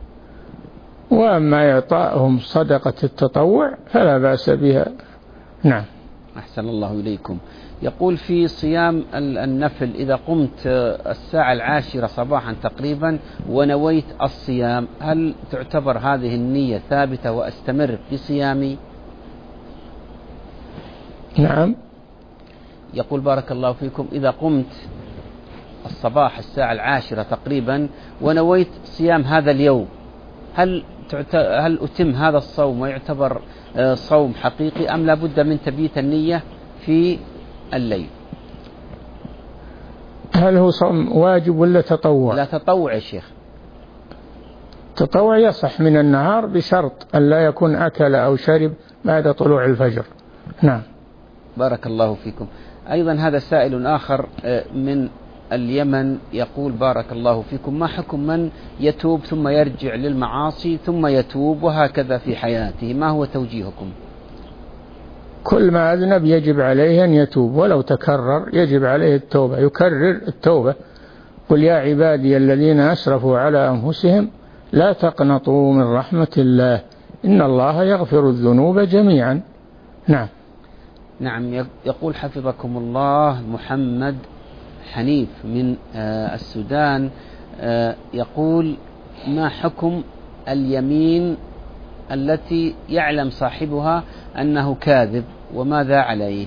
وأما إعطائهم صدقة التطوع فلا بأس بها. نعم. أحسن الله إليكم. يقول: في صيام النفل إذا قمت 10:10 صباحا تقريبا ونويت الصيام، هل تعتبر هذه النية ثابتة وأستمر في صيامي؟ نعم. يقول: بارك الله فيكم، إذا قمت الصباح 10:10 تقريبا ونويت صيام هذا اليوم، هل أتم هذا الصوم ويعتبر صوم حقيقي أم لا بد من تبييت النية في الليل؟ هل هو صوم واجب ولا تطوع؟ لا، تطوع يا شيخ. تطوع يصح من النهار بشرط أن لا يكون أكل أو شرب بعد طلوع الفجر. نعم. بارك الله فيكم. أيضا هذا سائل آخر من اليمن يقول: بارك الله فيكم، ما حكم من يتوب ثم يرجع للمعاصي ثم يتوب وهكذا في حياته؟ ما هو توجيهكم؟ كل ما أذنب يجب عليه أن يتوب، ولو تكرر يجب عليه التوبة، يكرر التوبة. قل يا عبادي الذين أسرفوا على أنفسهم لا تقنطوا من رحمة الله إن الله يغفر الذنوب جميعا. نعم. نعم. يقول حفظكم الله محمد حنيف من السودان، يقول: ما حكم اليمين التي يعلم صاحبها أنه كاذب وماذا عليه؟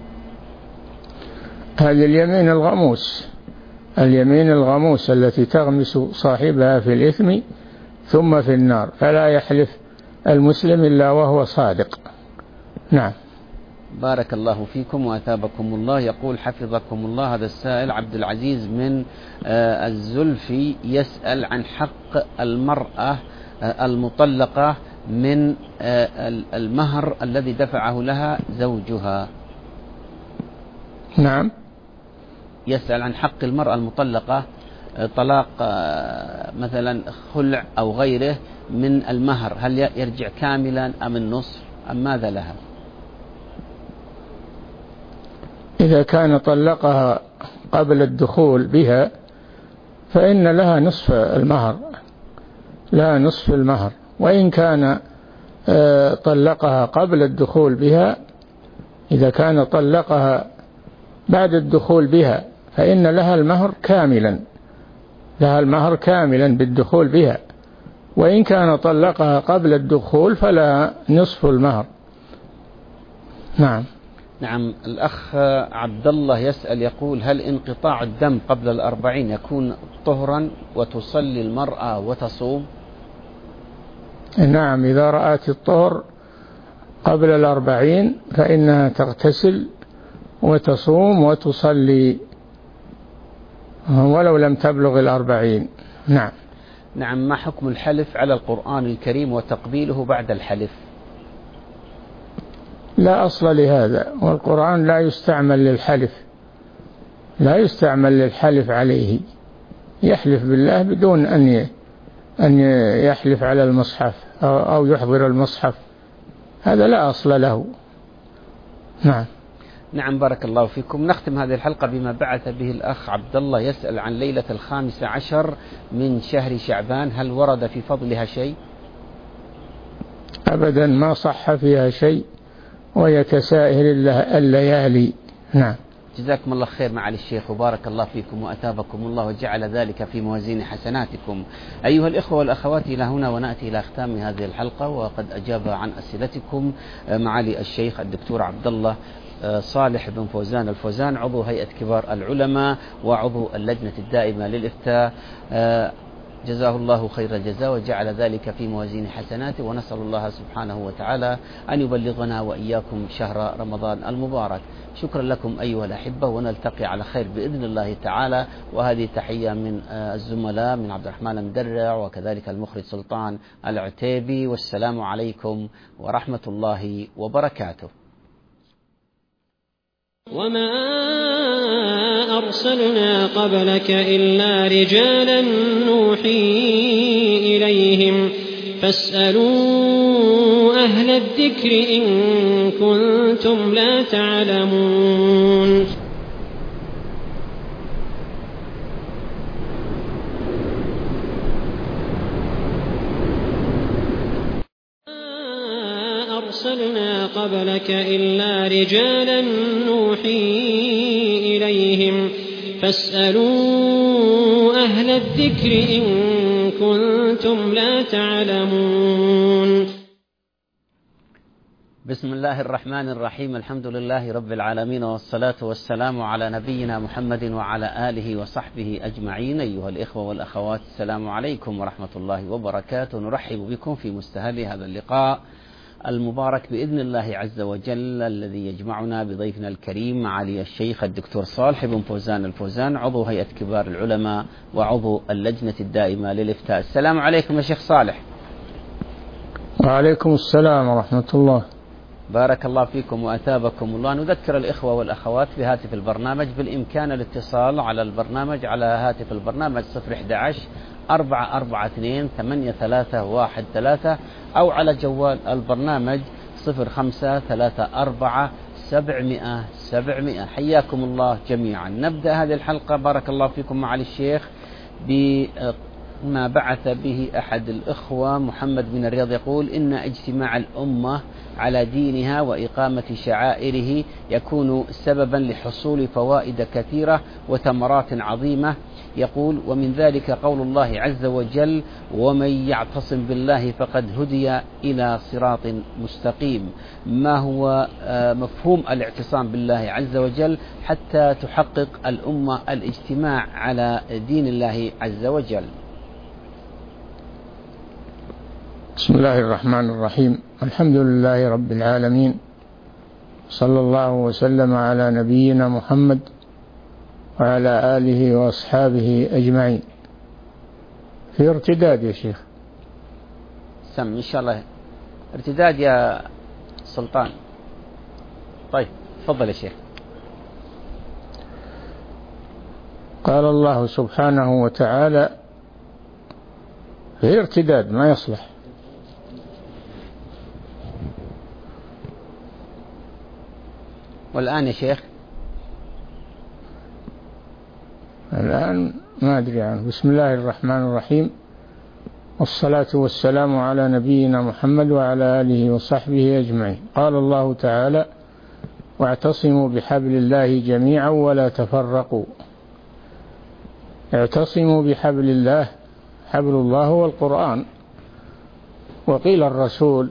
هذه اليمين الغموس، اليمين الغموس التي تغمس صاحبها في الإثم ثم في النار، فلا يحلف المسلم إلا وهو صادق. نعم. بارك الله فيكم وأثابكم الله. يقول حفظكم الله هذا السائل عبد العزيز من الزلفي، يسأل عن حق المرأة المطلقة من المهر الذي دفعه لها زوجها. نعم. يسأل عن حق المرأة المطلقة، طلاق مثلا خلع أو غيره، من المهر، هل يرجع كاملا أم النصف أم ماذا لها؟ إذا كان طلقها قبل الدخول بها فإن لها نصف المهر، لها نصف المهر. وإن كان طلقها قبل الدخول بها، إذا كان طلقها بعد الدخول بها فإن لها المهر كاملا، لها المهر كاملا بالدخول بها. وإن كان طلقها قبل الدخول فلا نصف المهر. نعم. نعم. الأخ عبد الله يسأل يقول: هل انقطاع الدم قبل 40 يكون طهرا وتصلي المرأة وتصوم؟ نعم، إذا رأت الطهر قبل 40 فإنها تغتسل وتصوم وتصلي ولو لم تبلغ 40. نعم. نعم. ما حكم الحلف على القرآن الكريم وتقبيله بعد الحلف؟ لا أصل لهذا، والقرآن لا يستعمل للحلف، لا يستعمل للحلف عليه. يحلف بالله بدون أن يحلف على المصحف أو يحضر المصحف، هذا لا أصل له. نعم. نعم. بارك الله فيكم. نختم هذه الحلقة بما بعث به الأخ عبد الله، يسأل عن ليلة 15 من شهر شعبان، هل ورد في فضلها شيء؟ أبدا، ما صح فيها شيء، وهي كسائر الليالي. نعم. جزاكم الله خير معالي الشيخ، وبارك الله فيكم وأثابكم الله وجعل ذلك في موازين حسناتكم. أيها الإخوة والأخوات، إلى هنا ونأتي إلى ختام هذه الحلقة، وقد أجاب عن أسئلتكم معالي الشيخ الدكتور عبد الله صالح بن فوزان الفوزان، عضو هيئة كبار العلماء وعضو اللجنة الدائمة للإفتاء. جزاه الله خير الجزاء وجعل ذلك في موازين حسناته، ونسأل الله سبحانه وتعالى أن يبلغنا وإياكم شهر رمضان المبارك. شكرا لكم أيها الأحبة، ونلتقي على خير بإذن الله تعالى. وهذه تحية من الزملاء من عبد الرحمن المدرع وكذلك المخرج سلطان العتيبي، والسلام عليكم ورحمة الله وبركاته. وما أرسلنا قبلك إلا رجالا نوحي إليهم فاسألوا أهل الذكر إن كنتم لا تعلمون. أرسلنا قبلك إلا رجالا نوحي إليهم فاسألوا أهل الذكر إن كنتم لا تعلمون. بسم الله الرحمن الرحيم. الحمد لله رب العالمين، والصلاة والسلام على نبينا محمد وعلى آله وصحبه أجمعين. أيها الإخوة والأخوات، السلام عليكم ورحمة الله وبركاته. نرحب بكم في مستهل هذا اللقاء المبارك بإذن الله عز وجل، الذي يجمعنا بضيفنا الكريم معالي الشيخ الدكتور صالح بن فوزان الفوزان، عضو هيئة كبار العلماء وعضو اللجنة الدائمة للإفتاء. السلام عليكم يا شيخ صالح. وعليكم السلام ورحمة الله. بارك الله فيكم وأثابكم الله. نذكر الإخوة والأخوات بهاتف البرنامج، بالإمكان الاتصال على البرنامج على هاتف البرنامج 011-442-8313 أو على جوال البرنامج 0534-700-700. حياكم الله جميعا. نبدأ هذه الحلقة بارك الله فيكم معالي الشيخ ما بعث به أحد الإخوة محمد بن الرياض يقول إن اجتماع الأمة على دينها وإقامة شعائره يكون سببا لحصول فوائد كثيرة وثمرات عظيمة. يقول ومن ذلك قول الله عز وجل ومن يعتصم بالله فقد هدي إلى صراط مستقيم. ما هو مفهوم الاعتصام بالله عز وجل حتى تحقق الأمة الاجتماع على دين الله عز وجل؟ بسم الله الرحمن الرحيم. الحمد لله رب العالمين، صلى الله وسلم على نبينا محمد وعلى آله وأصحابه أجمعين. في ارتداد يا شيخ؟ سم إن شاء الله ارتداد يا سلطان. طيب تفضل يا شيخ. قال الله سبحانه وتعالى في ارتداد ما يصلح. والآن يا شيخ؟ الآن ما أدري عنه. بسم الله الرحمن الرحيم، والصلاة والسلام على نبينا محمد وعلى آله وصحبه أجمعين. قال الله تعالى واعتصموا بحبل الله جميعا ولا تفرقوا. اعتصموا بحبل الله، حبل الله هو القرآن، وقيل الرسول،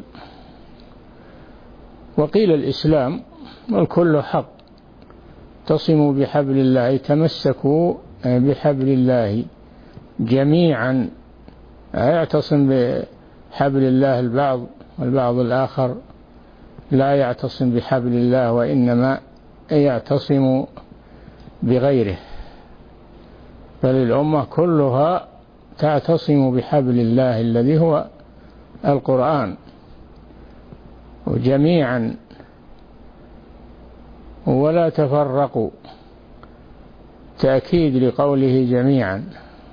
وقيل الإسلام، والكل حق. اعتصموا بحبل الله، تمسكوا بحبل الله جميعا. يعتصم بحبل الله البعض، والبعض الآخر لا يعتصم بحبل الله وإنما يعتصم بغيره. فالأمة كلها تعتصم بحبل الله الذي هو القرآن وجميعا ولا تفرقوا، تأكيد لقوله جميعا.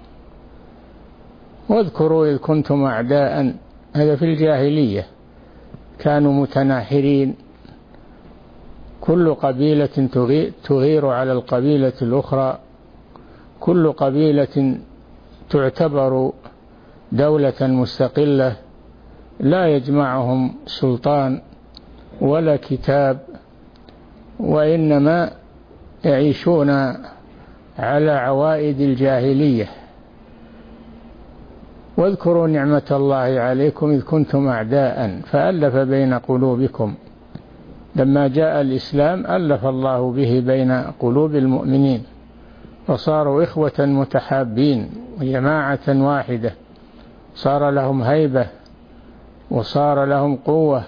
واذكروا إذ كنتم أعداء، هذا في الجاهلية كانوا متناحرين، كل قبيلة تغير على القبيلة الأخرى، كل قبيلة تعتبر دولة مستقلة لا يجمعهم سلطان ولا كتاب، وإنما يعيشون على عوائد الجاهلية. واذكروا نعمة الله عليكم إذ كنتم أعداء فألف بين قلوبكم. لما جاء الإسلام ألف الله به بين قلوب المؤمنين، فصاروا إخوة متحابين وجماعة واحدة، صار لهم هيبة وصار لهم قوة.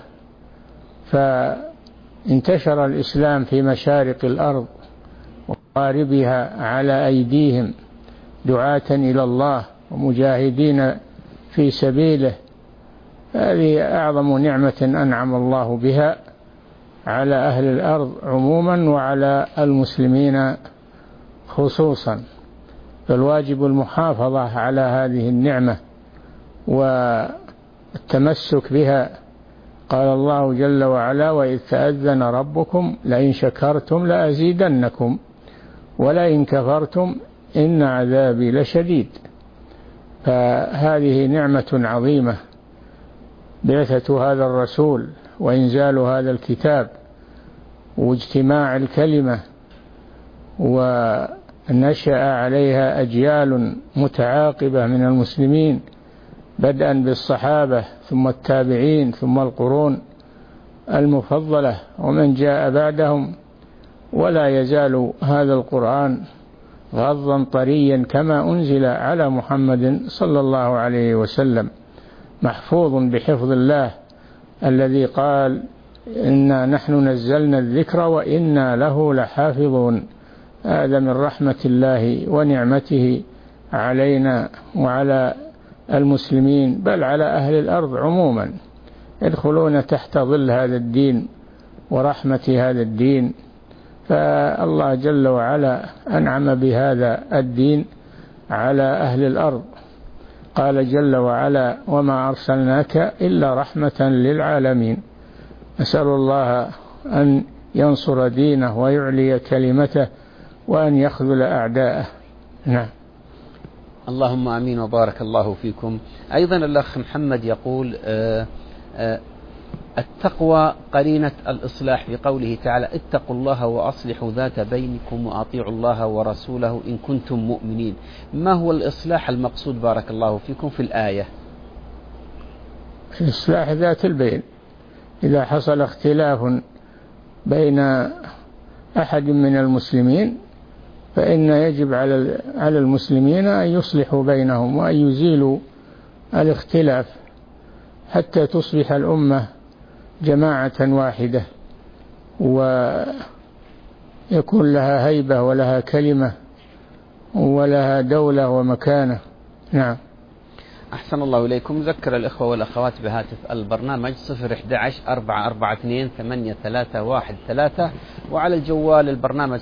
فانتشر الإسلام في مشارق الأرض ومغاربها على أيديهم، دعاة إلى الله ومجاهدين في سبيله. هذه أعظم نعمة أنعم الله بها على أهل الأرض عموما وعلى المسلمين خصوصا. فالواجب المحافظة على هذه النعمة والتمسك بها. قال الله جل وعلا وإذ تأذن ربكم لئن شكرتم لأزيدنكم ولئن كفرتم إن عذابي لشديد. فهذه نعمة عظيمة، بعثة هذا الرسول وإنزال هذا الكتاب واجتماع الكلمة، ونشأ عليها أجيال متعاقبة من المسلمين بدءا بالصحابة ثم التابعين ثم القرون المفضلة ومن جاء بعدهم. ولا يزال هذا القرآن غضا طريا كما أنزل على محمد صلى الله عليه وسلم، محفوظ بحفظ الله الذي قال إنا نحن نزلنا الذكر وإنا له لحافظون. هذا من رحمة الله ونعمته علينا وعلى المسلمين، بل على أهل الأرض عموما، يدخلون تحت ظل هذا الدين ورحمة هذا الدين. فالله جل وعلا أنعم بهذا الدين على أهل الأرض. قال جل وعلا وما أرسلناك إلا رحمة للعالمين. أسأل الله أن ينصر دينه ويعلي كلمته وأن يخذل أعداءه. نعم. اللهم آمين وبارك الله فيكم. أيضا الأخ محمد يقول التقوى قرينة الإصلاح في قوله تعالى اتقوا الله وأصلحوا ذات بينكم وأطيعوا الله ورسوله إن كنتم مؤمنين. ما هو الإصلاح المقصود بارك الله فيكم في الآية؟ إصلاح ذات البين. إذا حصل اختلاف بين أحد من المسلمين فإن يجب على المسلمين أن يصلحوا بينهم وأن يزيلوا الاختلاف حتى تصبح الأمة جماعة واحدة ويكون لها هيبة ولها كلمة ولها دولة ومكانة. نعم. أحسن الله إليكم. ذكر الإخوة والأخوات بهاتف البرنامج 011-429-8313 وعلى الجوال البرنامج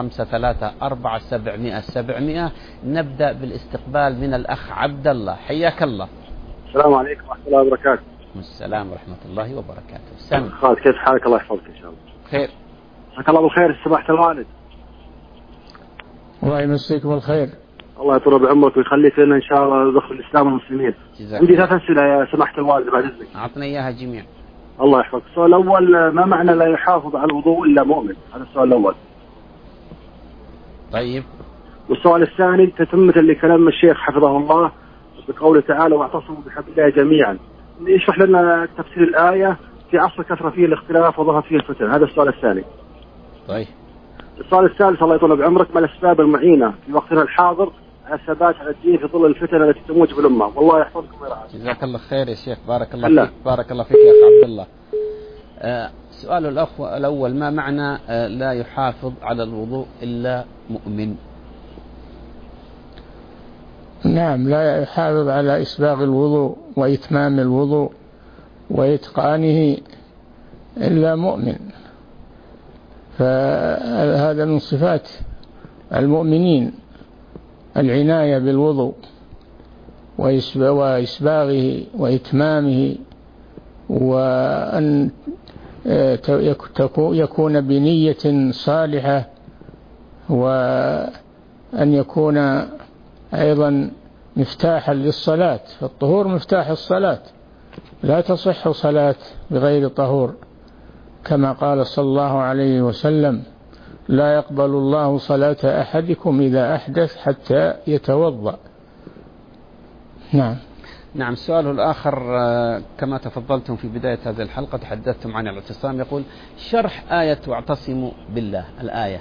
0534-700-700. نبدأ بالاستقبال من الأخ عبد الله. حياك الله. السلام عليكم ورحمة الله وبركاته. السلام ورحمة الله وبركاته. سامي خالد كيف حالك؟ الله يحفظك إن شاء الله. خير. حياك الله بالخير. سماحة الوالد. الله يمسيك بالخير. الله يطول بعمرك ويخليك لنا إن شاء الله دخل الإسلام والمسلمين. عندي 3 أسئلة يا سماحة الوالد بعد إذنك. أعطنا إياها جميعا. الله يحفظك. السؤال الأول ما معنى لا يحافظ على الوضوء إلا مؤمن؟ هذا السؤال الأول. طيب. والسؤال الثاني تتمة لكلام الشيخ حفظه الله بقوله تعالى واعتصموا بحبل الله جميعا. يشرح لنا تفسير الآية في عصر كثر فيه الاختلاف وظهرت فيه الفتن. هذا السؤال الثاني. طيب. السؤال الثالث الله يطول بعمرك ما الأسباب المعينة في وقتنا الحاضر على الثبات على الدين في ظل الفتن التي تموج بالأمة؟ والله يحفظكم ويرعاكم. جزاك الله خير يا شيخ. بارك الله فيك. بارك الله فيك يا أخ عبد الله. سؤال الأول ما معنى لا يحافظ على الوضوء إلا مؤمن؟ نعم، لا يحافظ على إسباغ الوضوء وإتمام الوضوء وإتقانه إلا مؤمن. فهذا من صفات المؤمنين العناية بالوضوء وإسباغه وإتمامه وأن يكون بنية صالحة وأن يكون أيضا مفتاحا للصلاة. فالطهور مفتاح الصلاة، لا تصح صلاة بغير طهور كما قال صلى الله عليه وسلم لا يقبل الله صلاة أحدكم إذا أحدث حتى يتوضأ. نعم. نعم. السؤال الآخر كما تفضلتم في بداية هذه الحلقة تحدثتم عن الاعتصام. يقول شرح آية واعتصموا بالله الآية.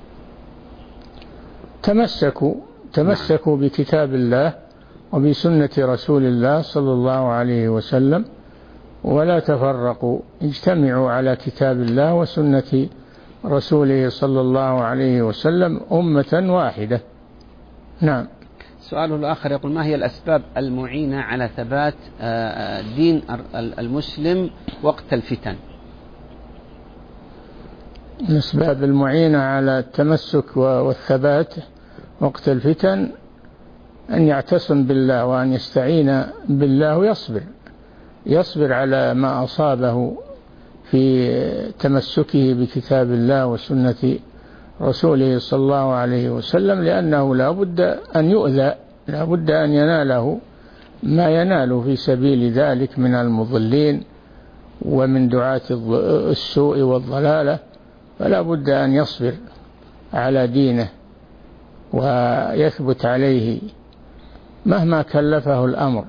تمسكوا بكتاب الله وبسنة رسول الله صلى الله عليه وسلم ولا تفرقوا، اجتمعوا على كتاب الله وسنة رسوله صلى الله عليه وسلم أمة واحدة. نعم. سؤاله الآخر يقول ما هي الأسباب المعينة على ثبات دين المسلم وقت الفتن؟ الأسباب المعينة على التمسك والثبات وقت الفتن أن يعتصم بالله وأن يستعين بالله ويصبر على ما أصابه في تمسكه بكتاب الله وسنة رسوله صلى الله عليه وسلم، لأنه لا بد أن يؤذى، لا بد أن يناله ما ينال في سبيل ذلك من المضلين ومن دعاة السوء والضلالة، فلا بد أن يصبر على دينه ويثبت عليه مهما كلفه الأمر.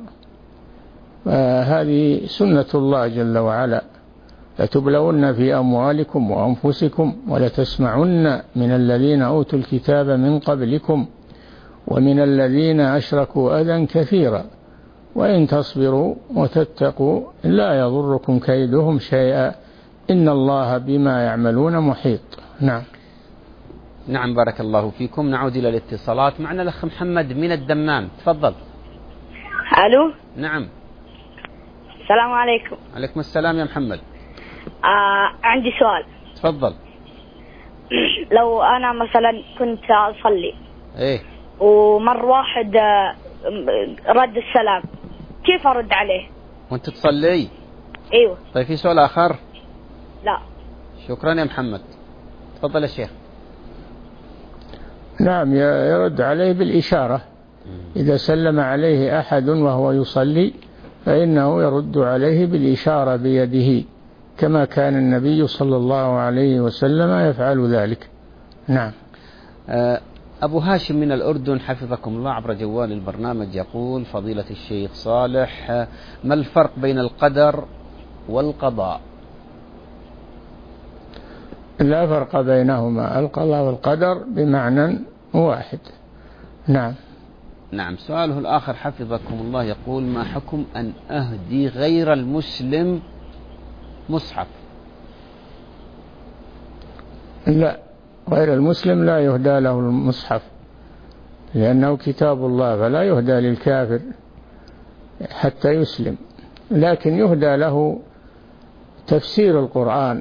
هذه سنة الله جل وعلا لتبلون في أموالكم وأنفسكم ولتسمعن من الذين أوتوا الكتاب من قبلكم ومن الذين أشركوا أذى كثيرا وإن تصبروا وتتقوا لا يضركم كيدهم شيئا إن الله بما يعملون محيط. نعم. نعم. بارك الله فيكم. نعود إلى الاتصالات. معنا الأخ محمد من الدمام. تفضل. ألو. نعم. السلام عليكم. عليكم السلام يا محمد. عندي سؤال. تفضل. لو أنا مثلا كنت أصلي إيه ومر واحد رد السلام كيف أرد عليه؟ وأنت تصلي؟ أيوه. طيب في سؤال آخر؟ لا. شكرا يا محمد. تفضل يا شيخ. نعم، يرد عليه بالإشارة إذا سلم عليه أحد وهو يصلي فإنه يرد عليه بالإشارة بيده كما كان النبي صلى الله عليه وسلم يفعل ذلك. نعم. أبو هاشم من الأردن حفظكم الله عبر جوال البرنامج يقول: فضيلة الشيخ صالح، ما الفرق بين القدر والقضاء؟ لا فرق بينهما، القضاء والقدر بمعنى واحد. نعم. نعم. سؤاله الآخر حفظكم الله يقول: ما حكم أن أهدي غير المسلم مصحف؟ لا، غير المسلم لا يهدى له المصحف لأنه كتاب الله، فلا يهدى للكافر حتى يسلم، لكن يهدى له تفسير القرآن،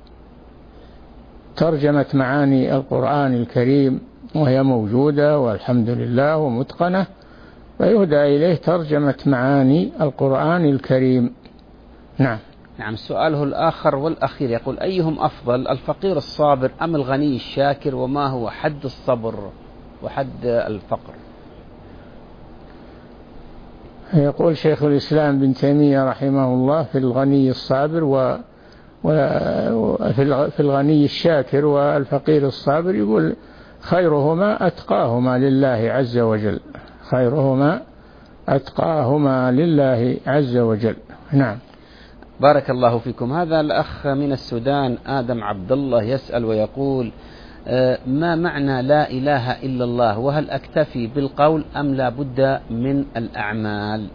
ترجمة معاني القرآن الكريم وهي موجودة والحمد لله ومتقنة، فيهدى إليه ترجمة معاني القرآن الكريم. نعم. نعم. سؤاله الآخر والأخير يقول: أيهم أفضل، الفقير الصابر أم الغني الشاكر، وما هو حد الصبر وحد الفقر؟ يقول شيخ الإسلام بن تيمية رحمه الله في الغني الصابر وفي الغني الشاكر والفقير الصابر، يقول: خيرهما أتقاهما لله عز وجل، خيرهما أتقاهما لله عز وجل. نعم. بارك الله فيكم. هذا الأخ من السودان آدم عبد الله يسأل ويقول: ما معنى لا إله إلا الله، وهل أكتفي بالقول أم لا بد من الأعمال؟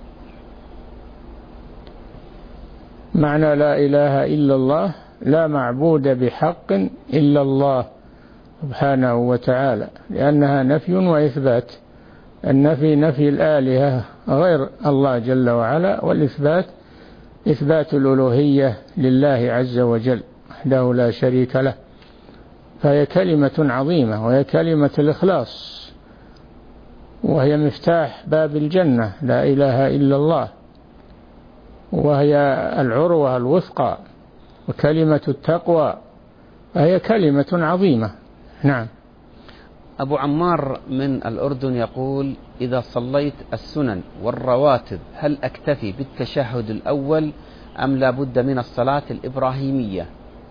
معنى لا إله إلا الله: لا معبود بحق إلا الله سبحانه وتعالى، لأنها نفي وإثبات. النفي نفي الآلهة غير الله جل وعلا، والإثبات إثبات الألوهية لله عز وجل وحده لا شريك له، فهي كلمة عظيمة، وهي كلمة الإخلاص، وهي مفتاح باب الجنة، لا إله إلا الله، وهي العروة الوثقى وكلمة التقوى، فهي كلمة عظيمة. نعم. أبو عمار من الأردن يقول: إذا صليت السنن والرواتب هل أكتفي بالتشهد الأول أم لا بد من الصلاة الإبراهيمية؟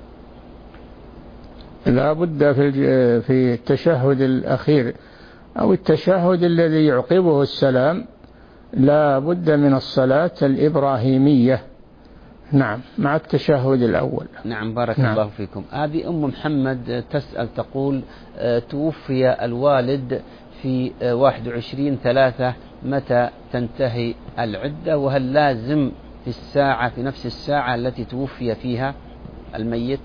لا بد في التشهد الأخير أو التشهد الذي يعقبه السلام لا بد من الصلاة الإبراهيمية. نعم، مع التشهد الأول. نعم. بارك الله فيكم. هذه أم محمد تسأل تقول: توفي الوالد في 21/3، متى تنتهي العدة، وهل لازم في نفس الساعة التي توفي فيها الميت؟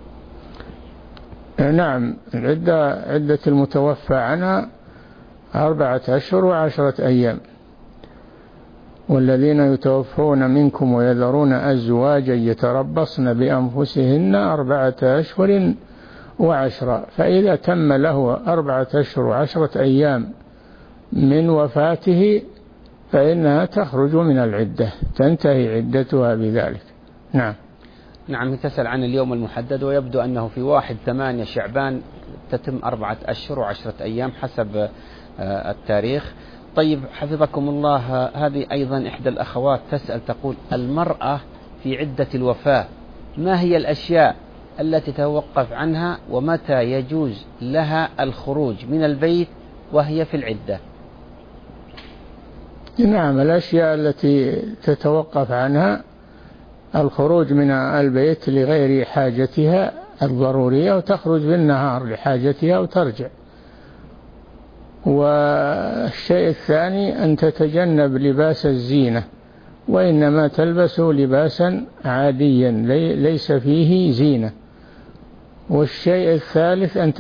نعم، عدة المتوفى عنها 4 أشهر و10 أيام، والذين يتوفون منكم ويذرون أزواجا يتربصن بأنفسهن 4 أشهر و10، فإذا تم له 4 أشهر و10 أيام من وفاته فإنها تخرج من العدة، تنتهي عدتها بذلك. نعم. نعم. تسأل عن اليوم المحدد، ويبدو أنه في 1/8 شعبان تتم 4 أشهر و10 أيام حسب التاريخ. طيب حفظكم الله، هذه أيضا إحدى الأخوات تسأل تقول: المرأة في عدة الوفاة ما هي الأشياء التي تتوقف عنها، ومتى يجوز لها الخروج من البيت وهي في العدة؟ نعم، الأشياء التي تتوقف عنها الخروج من البيت لغير حاجتها الضرورية، وتخرج بالنهار لحاجتها وترجع. والشيء الثاني أن تتجنب لباس الزينة، وإنما تلبس لباسا عاديا ليس فيه زينة. والشيء الثالث أن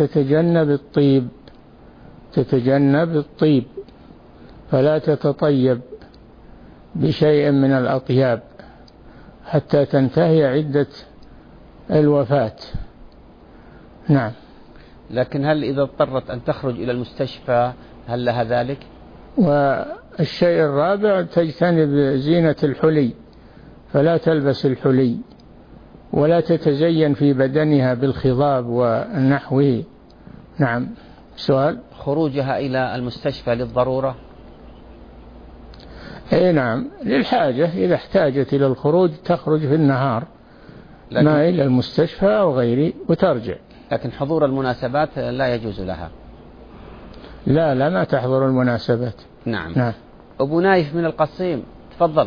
تتجنب الطيب، فلا تتطيب بشيء من الأطياب حتى تنتهي عدة الوفاة. نعم. لكن هل إذا اضطرت أن تخرج إلى المستشفى هل لها ذلك؟ والشيء الرابع تجتنب زينة الحلي، فلا تلبس الحلي، ولا تتزين في بدنها بالخضاب ونحوه. نعم، سؤال خروجها إلى المستشفى للضرورة؟ اي نعم، للحاجة، إذا احتاجت إلى الخروج تخرج في النهار، ما إلى المستشفى أو غيره وترجع. لكن حضور المناسبات لا يجوز لها. لا ما تحضر المناسبات. نعم. أبو نايف من القصيم، تفضل.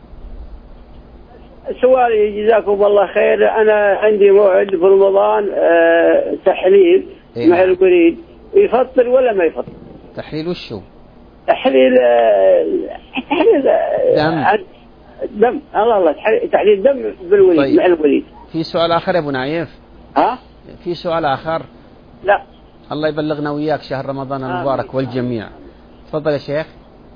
سؤالي جزاكم الله خير، أنا عندي موعد في رمضان تحليل مع القريد، يفطر ولا ما يفطر؟ تحليل وشو؟ تحليل دم. الله تحليل دم بالوليد. طيب. مع الوليد. في سؤال آخر يا أبو نايف؟ في سؤال آخر؟ لا. الله يبلغنا وياك شهر رمضان المبارك والجميع. تفضل يا شيخ.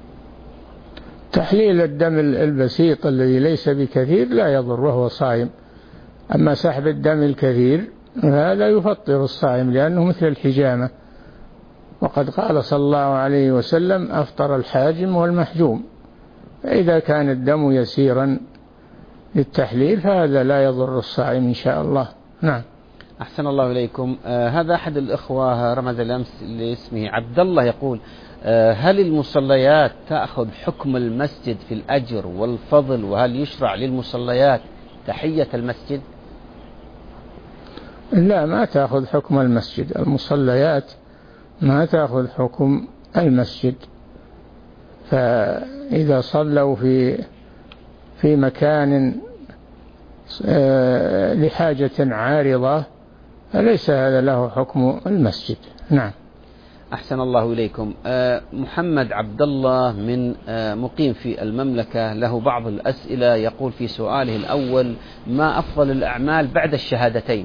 تحليل الدم البسيط الذي ليس بكثير لا يضر وهو صائم، أما سحب الدم الكثير هذا يفطر الصائم لأنه مثل الحجامة، وقد قال صلى الله عليه وسلم أفطر الحاجم والمحجوم. فإذا كان الدم يسيرا للتحليل فهذا لا يضر الصائم إن شاء الله. نعم. أحسن الله إليكم. هذا أحد الإخوة رمز الأمس لاسمه عبد الله، يقول هل المصليات تأخذ حكم المسجد في الأجر والفضل، وهل يشرع للمصليات تحية المسجد؟ لا، ما تأخذ حكم المسجد، المصليات ما تأخذ حكم المسجد. فإذا صلوا في مكان لحاجة عارضة فليس هذا له حكم المسجد. نعم. أحسن الله إليكم. محمد عبد الله من مقيم في المملكة له بعض الأسئلة، يقول في سؤاله الأول: ما أفضل الأعمال بعد الشهادتين؟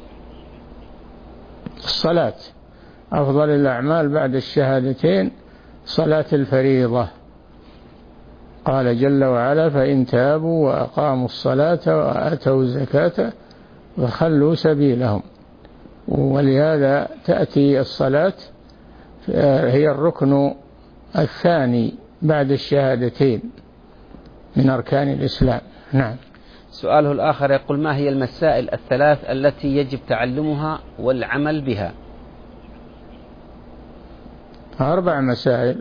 الصلاة. أفضل الأعمال بعد الشهادتين صلاة الفريضة. قال جل وعلا: فإن تابوا وأقاموا الصلاة وآتوا الزكاة فخلوا سبيلهم. ولهذا تأتي الصلاة هي الركن الثاني بعد الشهادتين من أركان الإسلام. نعم. سؤاله الآخر يقول: ما هي المسائل الثلاث التي يجب تعلمها والعمل بها؟ 4 مسائل: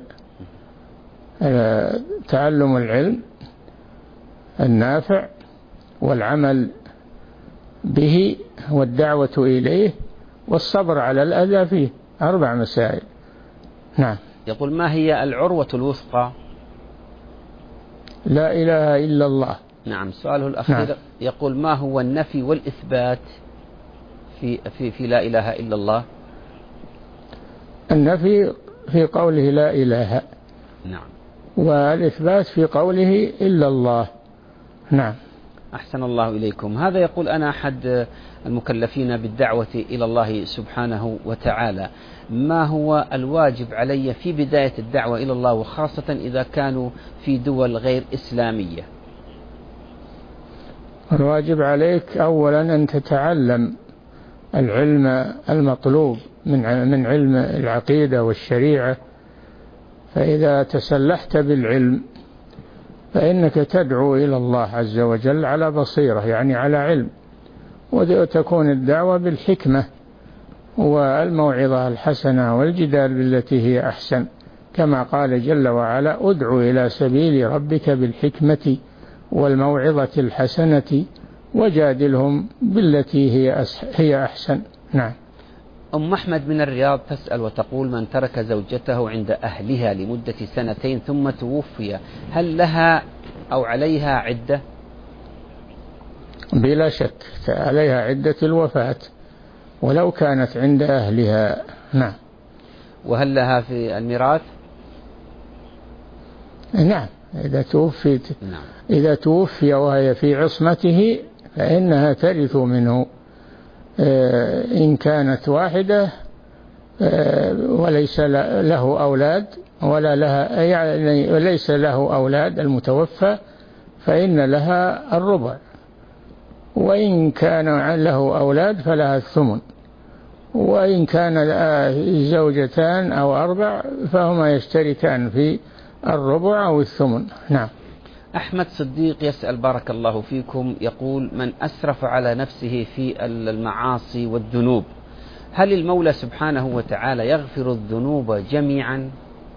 تعلم العلم النافع والعمل به والدعوة إليه والصبر على الأذى فيه. 4 مسائل. نعم. يقول: ما هي العروة الوثقى؟ لا إله إلا الله. نعم. سؤاله الأخير. نعم. يقول: ما هو النفي والإثبات في لا إله إلا الله؟ النفي في قوله لا إله. نعم. والإثبات في قوله إلا الله. نعم. أحسن الله إليكم. هذا يقول: أنا أحد المكلفين بالدعوة إلى الله سبحانه وتعالى، ما هو الواجب علي في بداية الدعوة إلى الله، وخاصة إذا كانوا في دول غير إسلامية؟ الواجب عليك أولا أن تتعلم العلم المطلوب من علم العقيدة والشريعة، فإذا تسلحت بالعلم فإنك تدعو إلى الله عز وجل على بصيرة، يعني على علم، وتكون الدعوة بالحكمة والموعظة الحسنة والجدال بالتي هي أحسن، كما قال جل وعلا: ادع إلى سبيل ربك بالحكمة والموعظة الحسنة وجادلهم بالتي هي أحسن. نعم. أم أحمد من الرياض تسأل وتقول: من ترك زوجته عند أهلها لمدة 2 ثم توفي، هل لها أو عليها عدة؟ بلا شك عليها عدة الوفاة ولو كانت عند أهلها. نعم. وهل لها في الميراث؟ نعم. إذا توفيت. نعم. إذا توفي وهي في عصمته فإنها ترث منه، إن كانت واحدة وليس له أولاد وليس له أولاد المتوفى فإن لها الربع، وإن كان له أولاد فلها الثمن، وإن كان زوجتان أو 4 فهما يشتركان في الربع أو الثمن. نعم. أحمد صديق يسأل بارك الله فيكم، يقول: من أسرف على نفسه في المعاصي والذنوب هل المولى سبحانه وتعالى يغفر الذنوب جميعا؟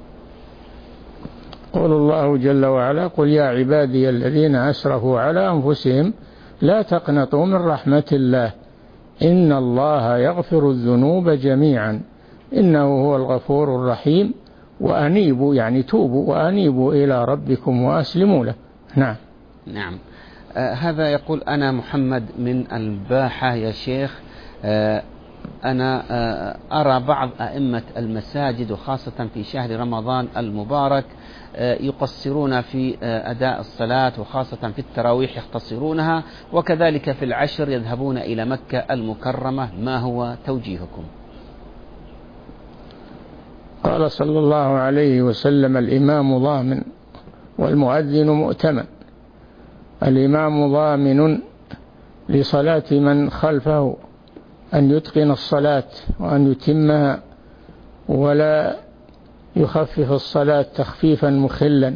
قول الله جل وعلا: قل يا عبادي الذين أسرفوا على أنفسهم لا تقنطوا من رحمة الله إن الله يغفر الذنوب جميعا إنه هو الغفور الرحيم وأنيبوا يعني توبوا وأنيبوا إلى ربكم وأسلموا له. نعم. نعم. هذا يقول: أنا محمد من الباحة يا شيخ. أنا أرى بعض أئمة المساجد وخاصة في شهر رمضان المبارك يقصرون في أداء الصلاة، وخاصة في التراويح يختصرونها، وكذلك في العشر يذهبون إلى مكة المكرمة. ما هو توجيهكم؟ قال صلى الله عليه وسلم: الإمام ضامن والمؤذن مؤتمن. الإمام ضامن لصلاة من خلفه أن يتقن الصلاة وأن يتمها ولا يخفف الصلاة تخفيفا مخلا،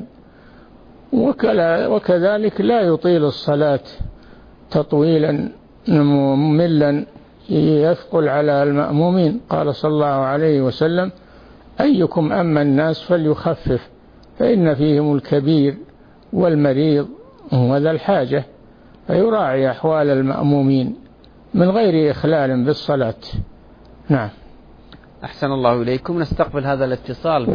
وكذلك لا يطيل الصلاة تطويلا مملا يثقل على المأمومين. قال صلى الله عليه وسلم: أيكم أما الناس فليخفف فإن فيهم الكبير والمريض وذا الحاجة، فيراعي أحوال المأمومين من غير إخلال بالصلاة. نعم. أحسن الله إليكم. نستقبل هذا الاتصال.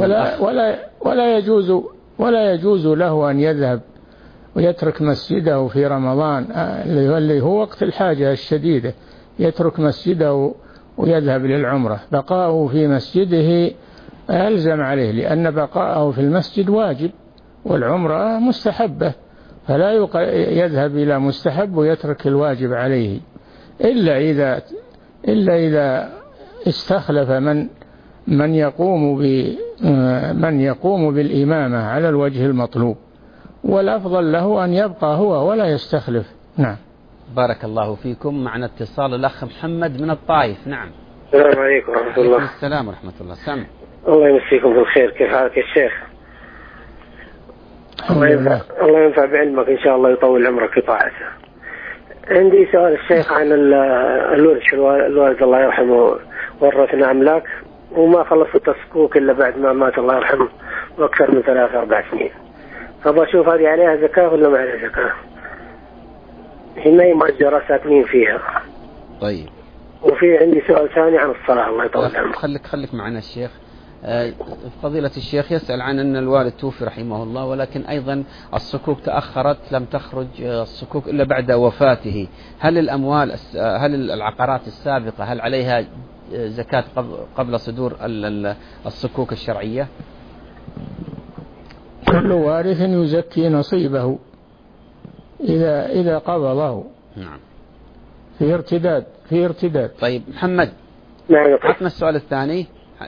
ولا يجوز له أن يذهب ويترك مسجده في رمضان اللي هو وقت الحاجة الشديدة، يترك مسجده ويذهب للعمرة. بقاؤه في مسجده ألزم عليه، لأن بقاءه في المسجد واجب والعمرة مستحبة، فلا يذهب إلى مستحب ويترك الواجب عليه، إلا إذا استخلف من يقوم بالإمامة على الوجه المطلوب، والأفضل له أن يبقى هو ولا يستخلف. نعم. بارك الله فيكم. معنا اتصال الأخ محمد من الطائف. نعم. السلام عليكم ورحمة الله. وعليكم السلام ورحمة الله. سامع. الله يمسيكم بالخير. كيف حالك يا شيخ؟ الله ينفع بعلمك إن شاء الله، يطول عمرك في طاعته. عندي سؤال الشيخ عن الوالد الله يرحمه ورثنا أملاك وما خلصوا التسكوك إلا بعد ما مات الله يرحمه وأكثر من 3-4 سنين. أبغى أشوف هذه عليها زكاة ولا ما عليها زكاة؟ هنا هي مؤجرة ساكنين فيها. طيب. وفي عندي سؤال ثاني عن الصلاة. الله يطول عمرك. خليك معنا الشيخ. فضيلة الشيخ يسأل عن أن الوالد توفي رحمه الله، ولكن أيضا الصكوك تأخرت، لم تخرج الصكوك إلا بعد وفاته. هل العقارات السابقة هل عليها زكاة قبل صدور الصكوك الشرعية؟ كل وارث يزكي نصيبه إذا قبضه. نعم. في ارتداد. طيب محمد. نعم. عطنا السؤال الثاني.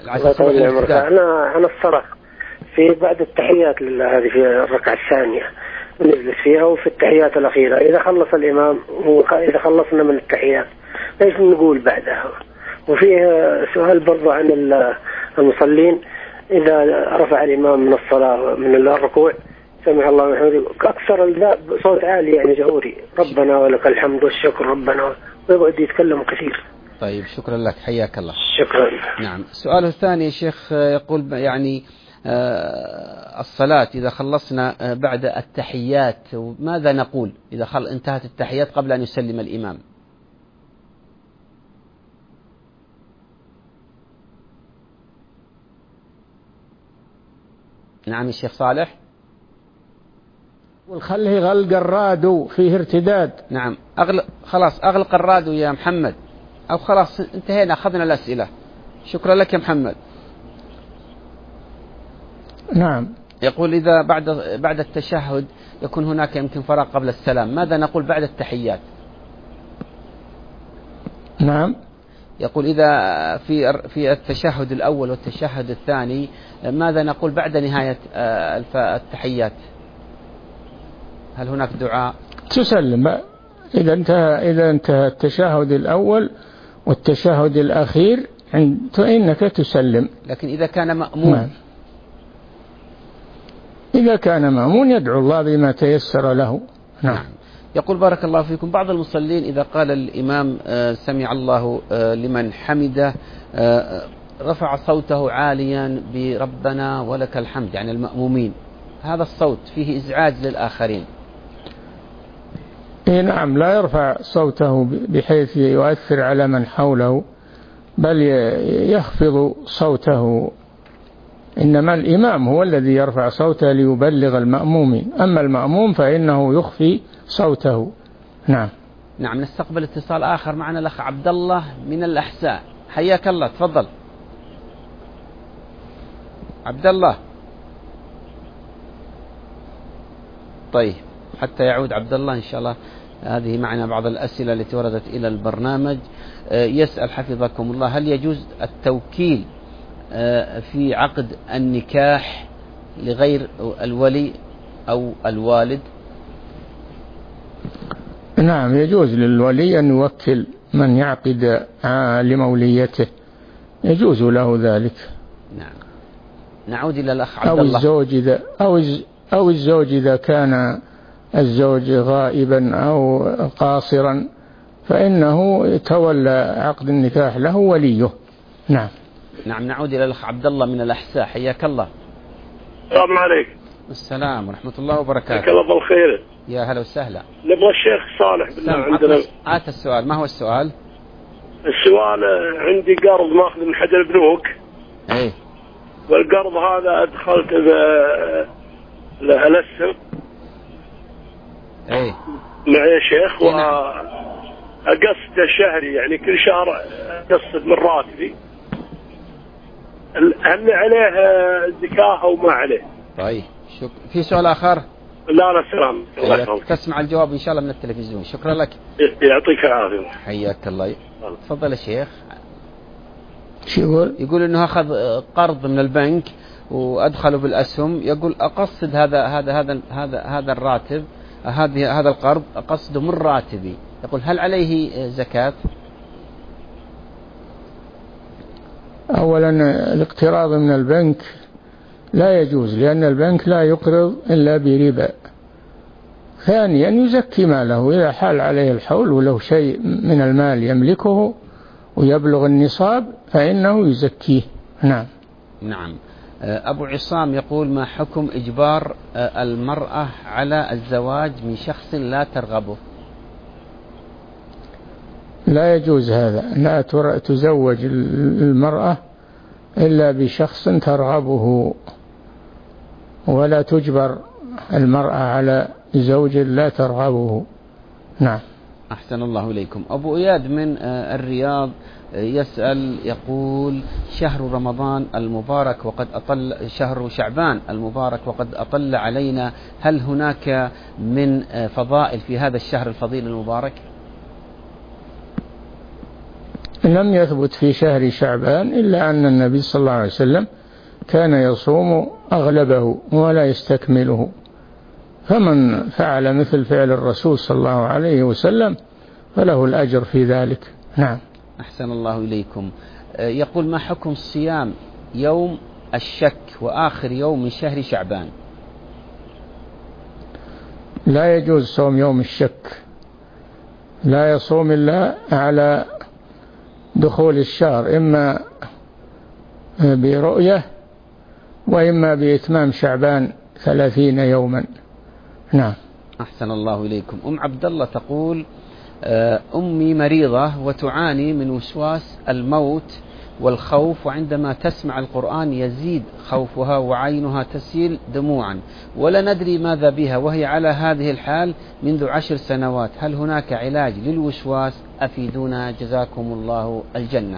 أنا الصلاة في بعد التحيات هذه في الركعة الثانية نجلس فيها، وفي التحيات الأخيرة إذا خلص الإمام إذا خلصنا من التحيات إيش نقول بعدها؟ وفيه سؤال برضو عن المصلين إذا رفع الإمام من الصلاة من الركوع سمع الله من حمده أكثر الباب صوت عالي يعني جهوري، ربنا ولك الحمد والشكر ربنا، ويقعد يتكلم كثير. طيب شكرا لك، حياك الله. شكرا. نعم. سؤاله الثاني يا شيخ يقول يعني الصلاة إذا خلصنا بعد التحيات ماذا نقول إذا انتهت التحيات قبل أن يسلم الإمام؟ نعم يا شيخ صالح. والخله غلق الرادو فيه ارتداد. نعم. خلاص أغلق الرادو يا محمد، أو خلاص انتهينا أخذنا الأسئلة. شكرا لك يا محمد. نعم. يقول إذا بعد التشهد يكون هناك يمكن فراغ قبل السلام، ماذا نقول بعد التحيات؟ نعم. يقول إذا في التشهد الأول والتشهد الثاني ماذا نقول بعد نهاية التحيات؟ هل هناك دعاء؟ تسلم إذا انتهى التشهد الأول والتشهد الأخير فإنك تسلم. لكن إذا كان مأمون؟ نعم. إذا كان مأمون يدعو الله بما تيسر له. نعم. يقول بارك الله فيكم، بعض المصلين إذا قال الإمام سمع الله لمن حمده رفع صوته عاليا بربنا ولك الحمد، يعني المأمومين، هذا الصوت فيه إزعاج للآخرين. نعم، لا يرفع صوته بحيث يؤثر على من حوله، بل يخفض صوته، إنما الإمام هو الذي يرفع صوته ليبلغ المأمومين، أما المأموم فإنه يخفي صوته. نعم. نعم، نستقبل اتصال آخر، معنا الأخ عبد الله من الأحساء، حياك الله، تفضل عبد الله. طيب حتى يعود عبد الله إن شاء الله، هذه معنا بعض الأسئلة التي وردت إلى البرنامج. يسأل حفظكم الله، هل يجوز التوكيل في عقد النكاح لغير الولي أو الوالد؟ نعم، يجوز للولي أن يوكل من يعقد لموليته، يجوز له ذلك. نعم. نعود إلى الأخ عبد الله. أو الزوج إذا كان الزوج غائبا أو قاصرا فإنه يتولى عقد النكاح له وليه. نعم. نعم، نعود إلى الأخ عبد الله من الأحساء، حياك الله. السلام عليكم. السلام ورحمة الله وبركاته. حياك الله بالخير. يا هلا وسهلا. نبغى الشيخ صالح بالله عندنا. آت السؤال، ما هو السؤال؟ السؤال عندي قرض ماخذ من حد البنوك. ايه. والقرض هذا أدخلت السم. ايه. معي يا شيخ، وأقسط شهري، يعني كل شهر أقسط من راتبي. هل عليه زكاة أو ما عليه؟ طيب في سؤال آخر؟ لا سلام. تسمع الجواب إن شاء الله من التلفزيون. شكرا لك. يعطيك العافية. حياك الله. تفضل يا شيخ. شو يقول إنه أخذ قرض من البنك وأدخله بالأسهم، يقول أقصد هذا الراتب، هذا القرض أقصده من راتبي، يقول هل عليه زكاة؟ أولا الاقتراض من البنك لا يجوز، لأن البنك لا يقرض إلا بربا. ثانيا يزكي ماله إذا حال عليه الحول ولو شيء من المال يملكه ويبلغ النصاب فإنه يزكيه. نعم. نعم. أبو عصام يقول ما حكم إجبار المرأة على الزواج من شخص لا ترغبه؟ لا يجوز هذا، لا تزوج المرأة إلا بشخص ترغبه، ولا تجبر المرأة على زوج لا ترغبه. نعم. أحسن الله إليكم. أبو إياد من الرياض يسأل، يقول شهر رمضان المبارك وقد أطل، شهر شعبان المبارك وقد أطل علينا، هل هناك من فضائل في هذا الشهر الفضيل المبارك؟ لم يثبت في شهر شعبان إلا أن النبي صلى الله عليه وسلم كان يصوم أغلبه ولا يستكمله، فمن فعل مثل فعل الرسول صلى الله عليه وسلم فله الأجر في ذلك. نعم. أحسن الله إليكم. يقول ما حكم صيام يوم الشك وآخر يوم من شهر شعبان؟ لا يجوز صوم يوم الشك، لا يصوم إلا على دخول الشهر، إما برؤية وإما بإتمام شعبان 30 يوما. نعم. أحسن الله إليكم. أم عبد الله تقول أمي مريضة وتعاني من وسواس الموت والخوف، وعندما تسمع القرآن يزيد خوفها وعينها تسيل دموعا، ولا ندري ماذا بها، وهي على هذه الحال منذ 10 سنوات، هل هناك علاج للوسواس؟ أفيدونا جزاكم الله الجنة.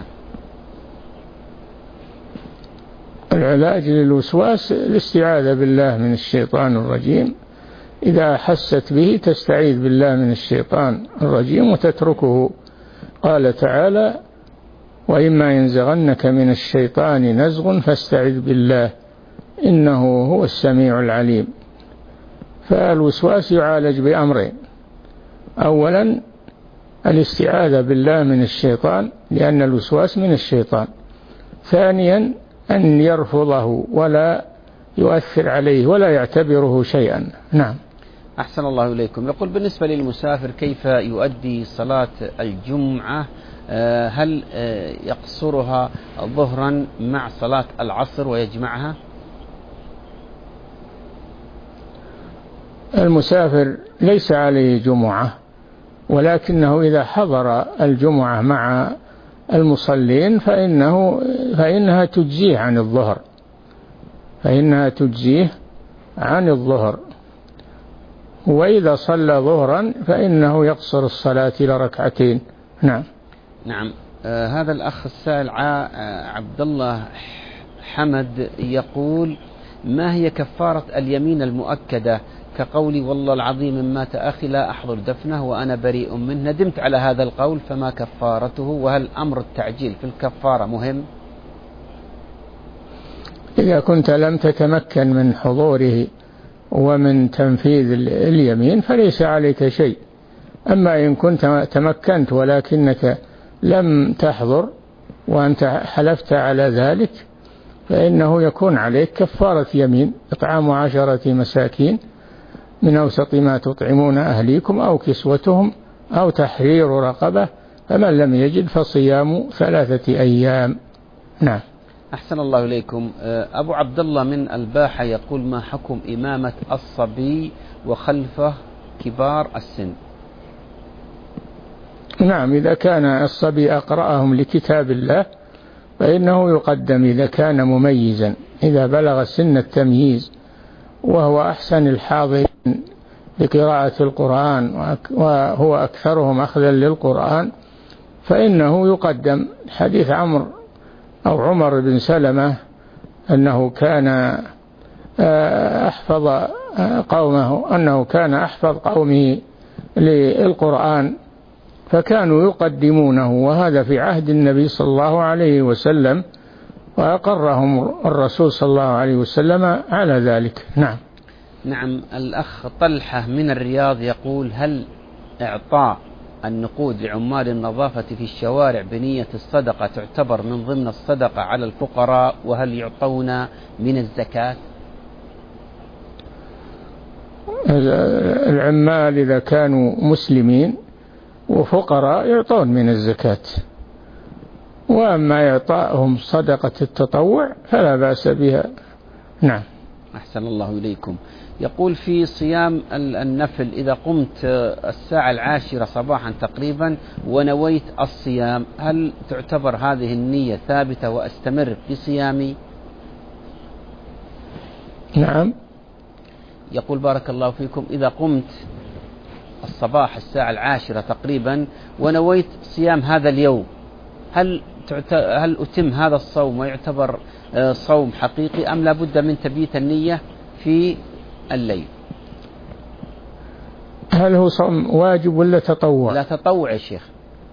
العلاج للوسواس الاستعاذة بالله من الشيطان الرجيم، إذا حست به تستعيذ بالله من الشيطان الرجيم وتتركه. قال تعالى وإما ينزغنك من الشيطان نزغ فاستعذ بالله إنه هو السميع العليم. فالوسواس يعالج بأمرين: أولا الاستعاذة بالله من الشيطان لأن الوسواس من الشيطان، ثانيا أن يرفضه ولا يؤثر عليه ولا يعتبره شيئا. نعم. أحسن الله إليكم. يقول بالنسبة للمسافر كيف يؤدي صلاة الجمعة؟ هل يقصرها ظهرا مع صلاة العصر ويجمعها؟ المسافر ليس عليه جمعة، ولكنه إذا حضر الجمعة مع المصلين فإنها تجزيه عن الظهر، وإذا صلى ظهرا فإنه يقصر الصلاة إلى ركعتين. نعم. هذا الأخ السائل عبد الله حمد يقول: ما هي كفارة اليمين المؤكدة كقولي والله العظيم إن مات أخي لا أحضر دفنه وأنا بريء منه، ندمت على هذا القول، فما كفارته؟ وهل أمر التعجيل في الكفارة مهم؟ إذا كنت لم تتمكن من حضوره ومن تنفيذ اليمين فليس عليك شيء. أما إن كنت تمكنت ولكنك لم تحضر وأنت حلفت على ذلك فإنه يكون عليك كفارة يمين: إطعام 10 مساكين من أوسط ما تطعمون أهليكم أو كسوتهم أو تحرير رقبة، فمن لم يجد فصيام 3 أيام. نعم. أحسن الله إليكم. أبو عبد الله من الباحة يقول: ما حكم إمامة الصبي وخلفه كبار السن؟ نعم، إذا كان الصبي أقرأهم لكتاب الله فإنه يقدم إذا كان مميزا، إذا بلغ سن التمييز وهو أحسن الحاضرين بقراءة القرآن وهو أكثرهم أخذا للقرآن فإنه يقدم. حديث عمر بن سلمة أنه كان أحفظ قومه للقرآن فكانوا يقدمونه، وهذا في عهد النبي صلى الله عليه وسلم، وأقرهم الرسول صلى الله عليه وسلم على ذلك. نعم. الأخ طلحة من الرياض يقول: هل إعطاء النقود لعمال النظافة في الشوارع بنية الصدقة تعتبر من ضمن الصدقة على الفقراء؟ وهل يعطون من الزكاة؟ العمال إذا كانوا مسلمين وفقراء يعطون من الزكاة، وأما إعطائهم صدقة التطوع فلا بأس بها. نعم. أحسن الله إليكم. يقول: في صيام النفل إذا قمت 10:10 صباحا تقريبا ونويت الصيام، هل تعتبر هذه النية ثابتة وأستمر في صيامي؟ نعم. يقول: بارك الله فيكم، إذا قمت الصباح 10:10 تقريبا ونويت صيام هذا اليوم، هل أتم هذا الصوم ويعتبر صوم حقيقي أم لابد من تبييت النية في الليل؟ هل هو صوم واجب ولا تطوع؟ لا، تطوع يا شيخ.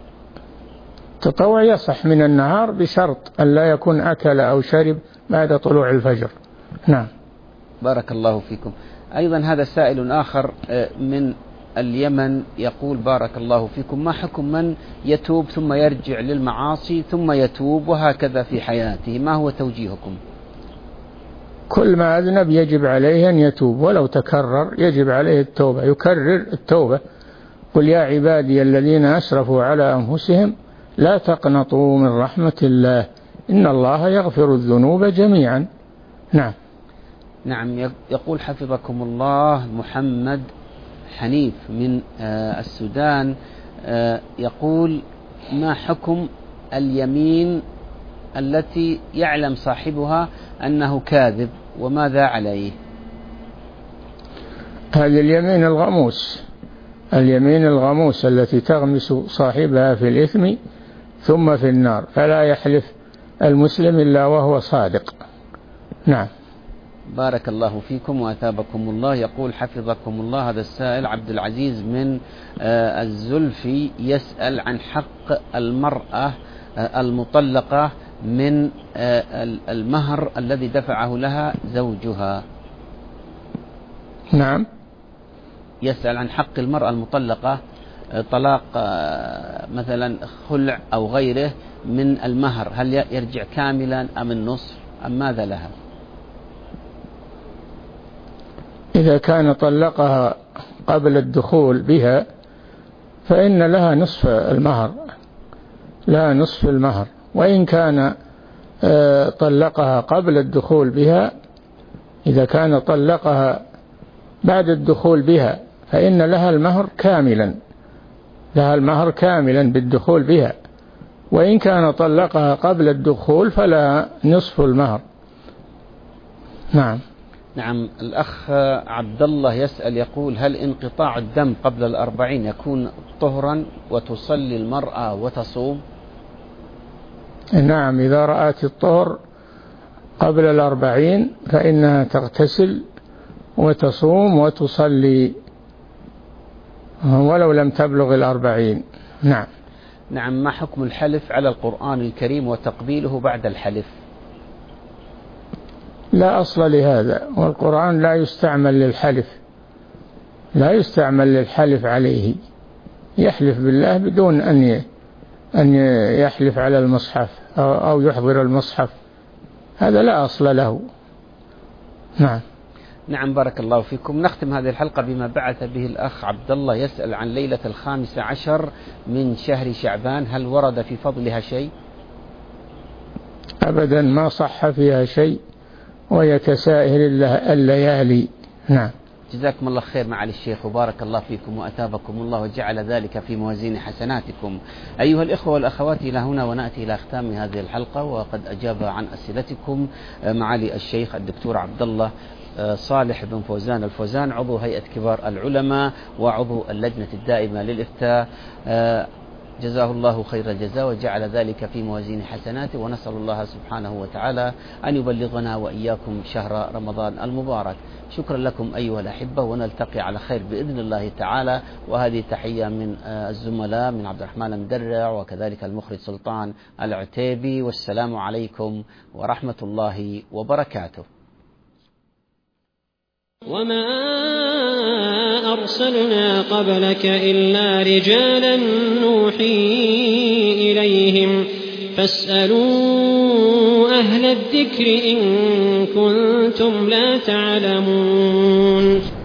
تطوع يصح من النهار بشرط أن لا يكون أكل أو شرب بعد طلوع الفجر. نعم. بارك الله فيكم. أيضا هذا سائل آخر من اليمن يقول: بارك الله فيكم، ما حكم من يتوب ثم يرجع للمعاصي ثم يتوب وهكذا في حياته؟ ما هو توجيهكم؟ كل ما أذنب يجب عليه أن يتوب، ولو تكرر يجب عليه التوبة، يكرر التوبة. قل يا عبادي الذين أسرفوا على أنفسهم لا تقنطوا من رحمة الله إن الله يغفر الذنوب جميعا. نعم. نعم. يقول حفظكم الله محمد حنيف من السودان يقول: ما حكم اليمين التي يعلم صاحبها أنه كاذب وماذا عليه؟ هذه اليمين الغموس التي تغمس صاحبها في الإثم ثم في النار، فلا يحلف المسلم إلا وهو صادق. نعم. بارك الله فيكم وأثابكم الله. يقول حفظكم الله هذا السائل عبد العزيز من الزلفي يسأل عن حق المرأة المطلقة من المهر الذي دفعه لها زوجها. نعم. يسأل عن حق المرأة المطلقة، طلاق مثلا خلع أو غيره، من المهر، هل يرجع كاملا أم النصف أم ماذا لها؟ إذا كان طلقها قبل الدخول بها فإن لها نصف المهر، لها نصف المهر. وإن كان طلقها قبل الدخول بها، إذا كان طلقها بعد الدخول بها فإن لها المهر كاملا، لها المهر كاملا بالدخول بها. وإن كان طلقها قبل الدخول فلا نصف المهر. نعم. نعم. الأخ عبد الله يسأل يقول: هل انقطاع الدم قبل 40 يكون طهرا وتصلي المرأة وتصوم؟ نعم، إذا رأت الطهر قبل 40 فإنها تغتسل وتصوم وتصلي ولو لم تبلغ 40. نعم. نعم. ما حكم الحلف على القرآن الكريم وتقبيله بعد الحلف؟ لا أصل لهذا، والقرآن لا يستعمل للحلف، لا يستعمل للحلف عليه. يحلف بالله بدون أن يحلف على المصحف أو يحضر المصحف، هذا لا أصل له. نعم. نعم. بارك الله فيكم. نختم هذه الحلقة بما بعث به الأخ عبد الله يسأل عن ليلة 15 من شهر شعبان، هل ورد في فضلها شيء؟ أبدا، ما صح فيها شيء، وهي كسائر الليالي. نعم. جزاكم الله خير معالي الشيخ، وبارك الله فيكم وأثابكم الله وجعل ذلك في موازين حسناتكم. أيها الإخوة والأخوات، إلى هنا ونأتي إلى ختام هذه الحلقة، وقد أجاب عن أسئلتكم معالي الشيخ الدكتور عبد الله صالح بن فوزان الفوزان، عضو هيئة كبار العلماء وعضو اللجنة الدائمة للإفتاء. جزاه الله خير الجزاء وجعل ذلك في موازين حسناته، ونسأل الله سبحانه وتعالى أن يبلغنا وإياكم شهر رمضان المبارك. شكرا لكم أيها الأحبة، ونلتقي على خير بإذن الله تعالى. وهذه تحية من الزملاء من عبد الرحمن المدرع وكذلك المخرج سلطان العتيبي، والسلام عليكم ورحمة الله وبركاته. وما أرسلنا قبلك إلا رجالا نوحي إليهم فاسألوا أهل الذكر إن كنتم لا تعلمون.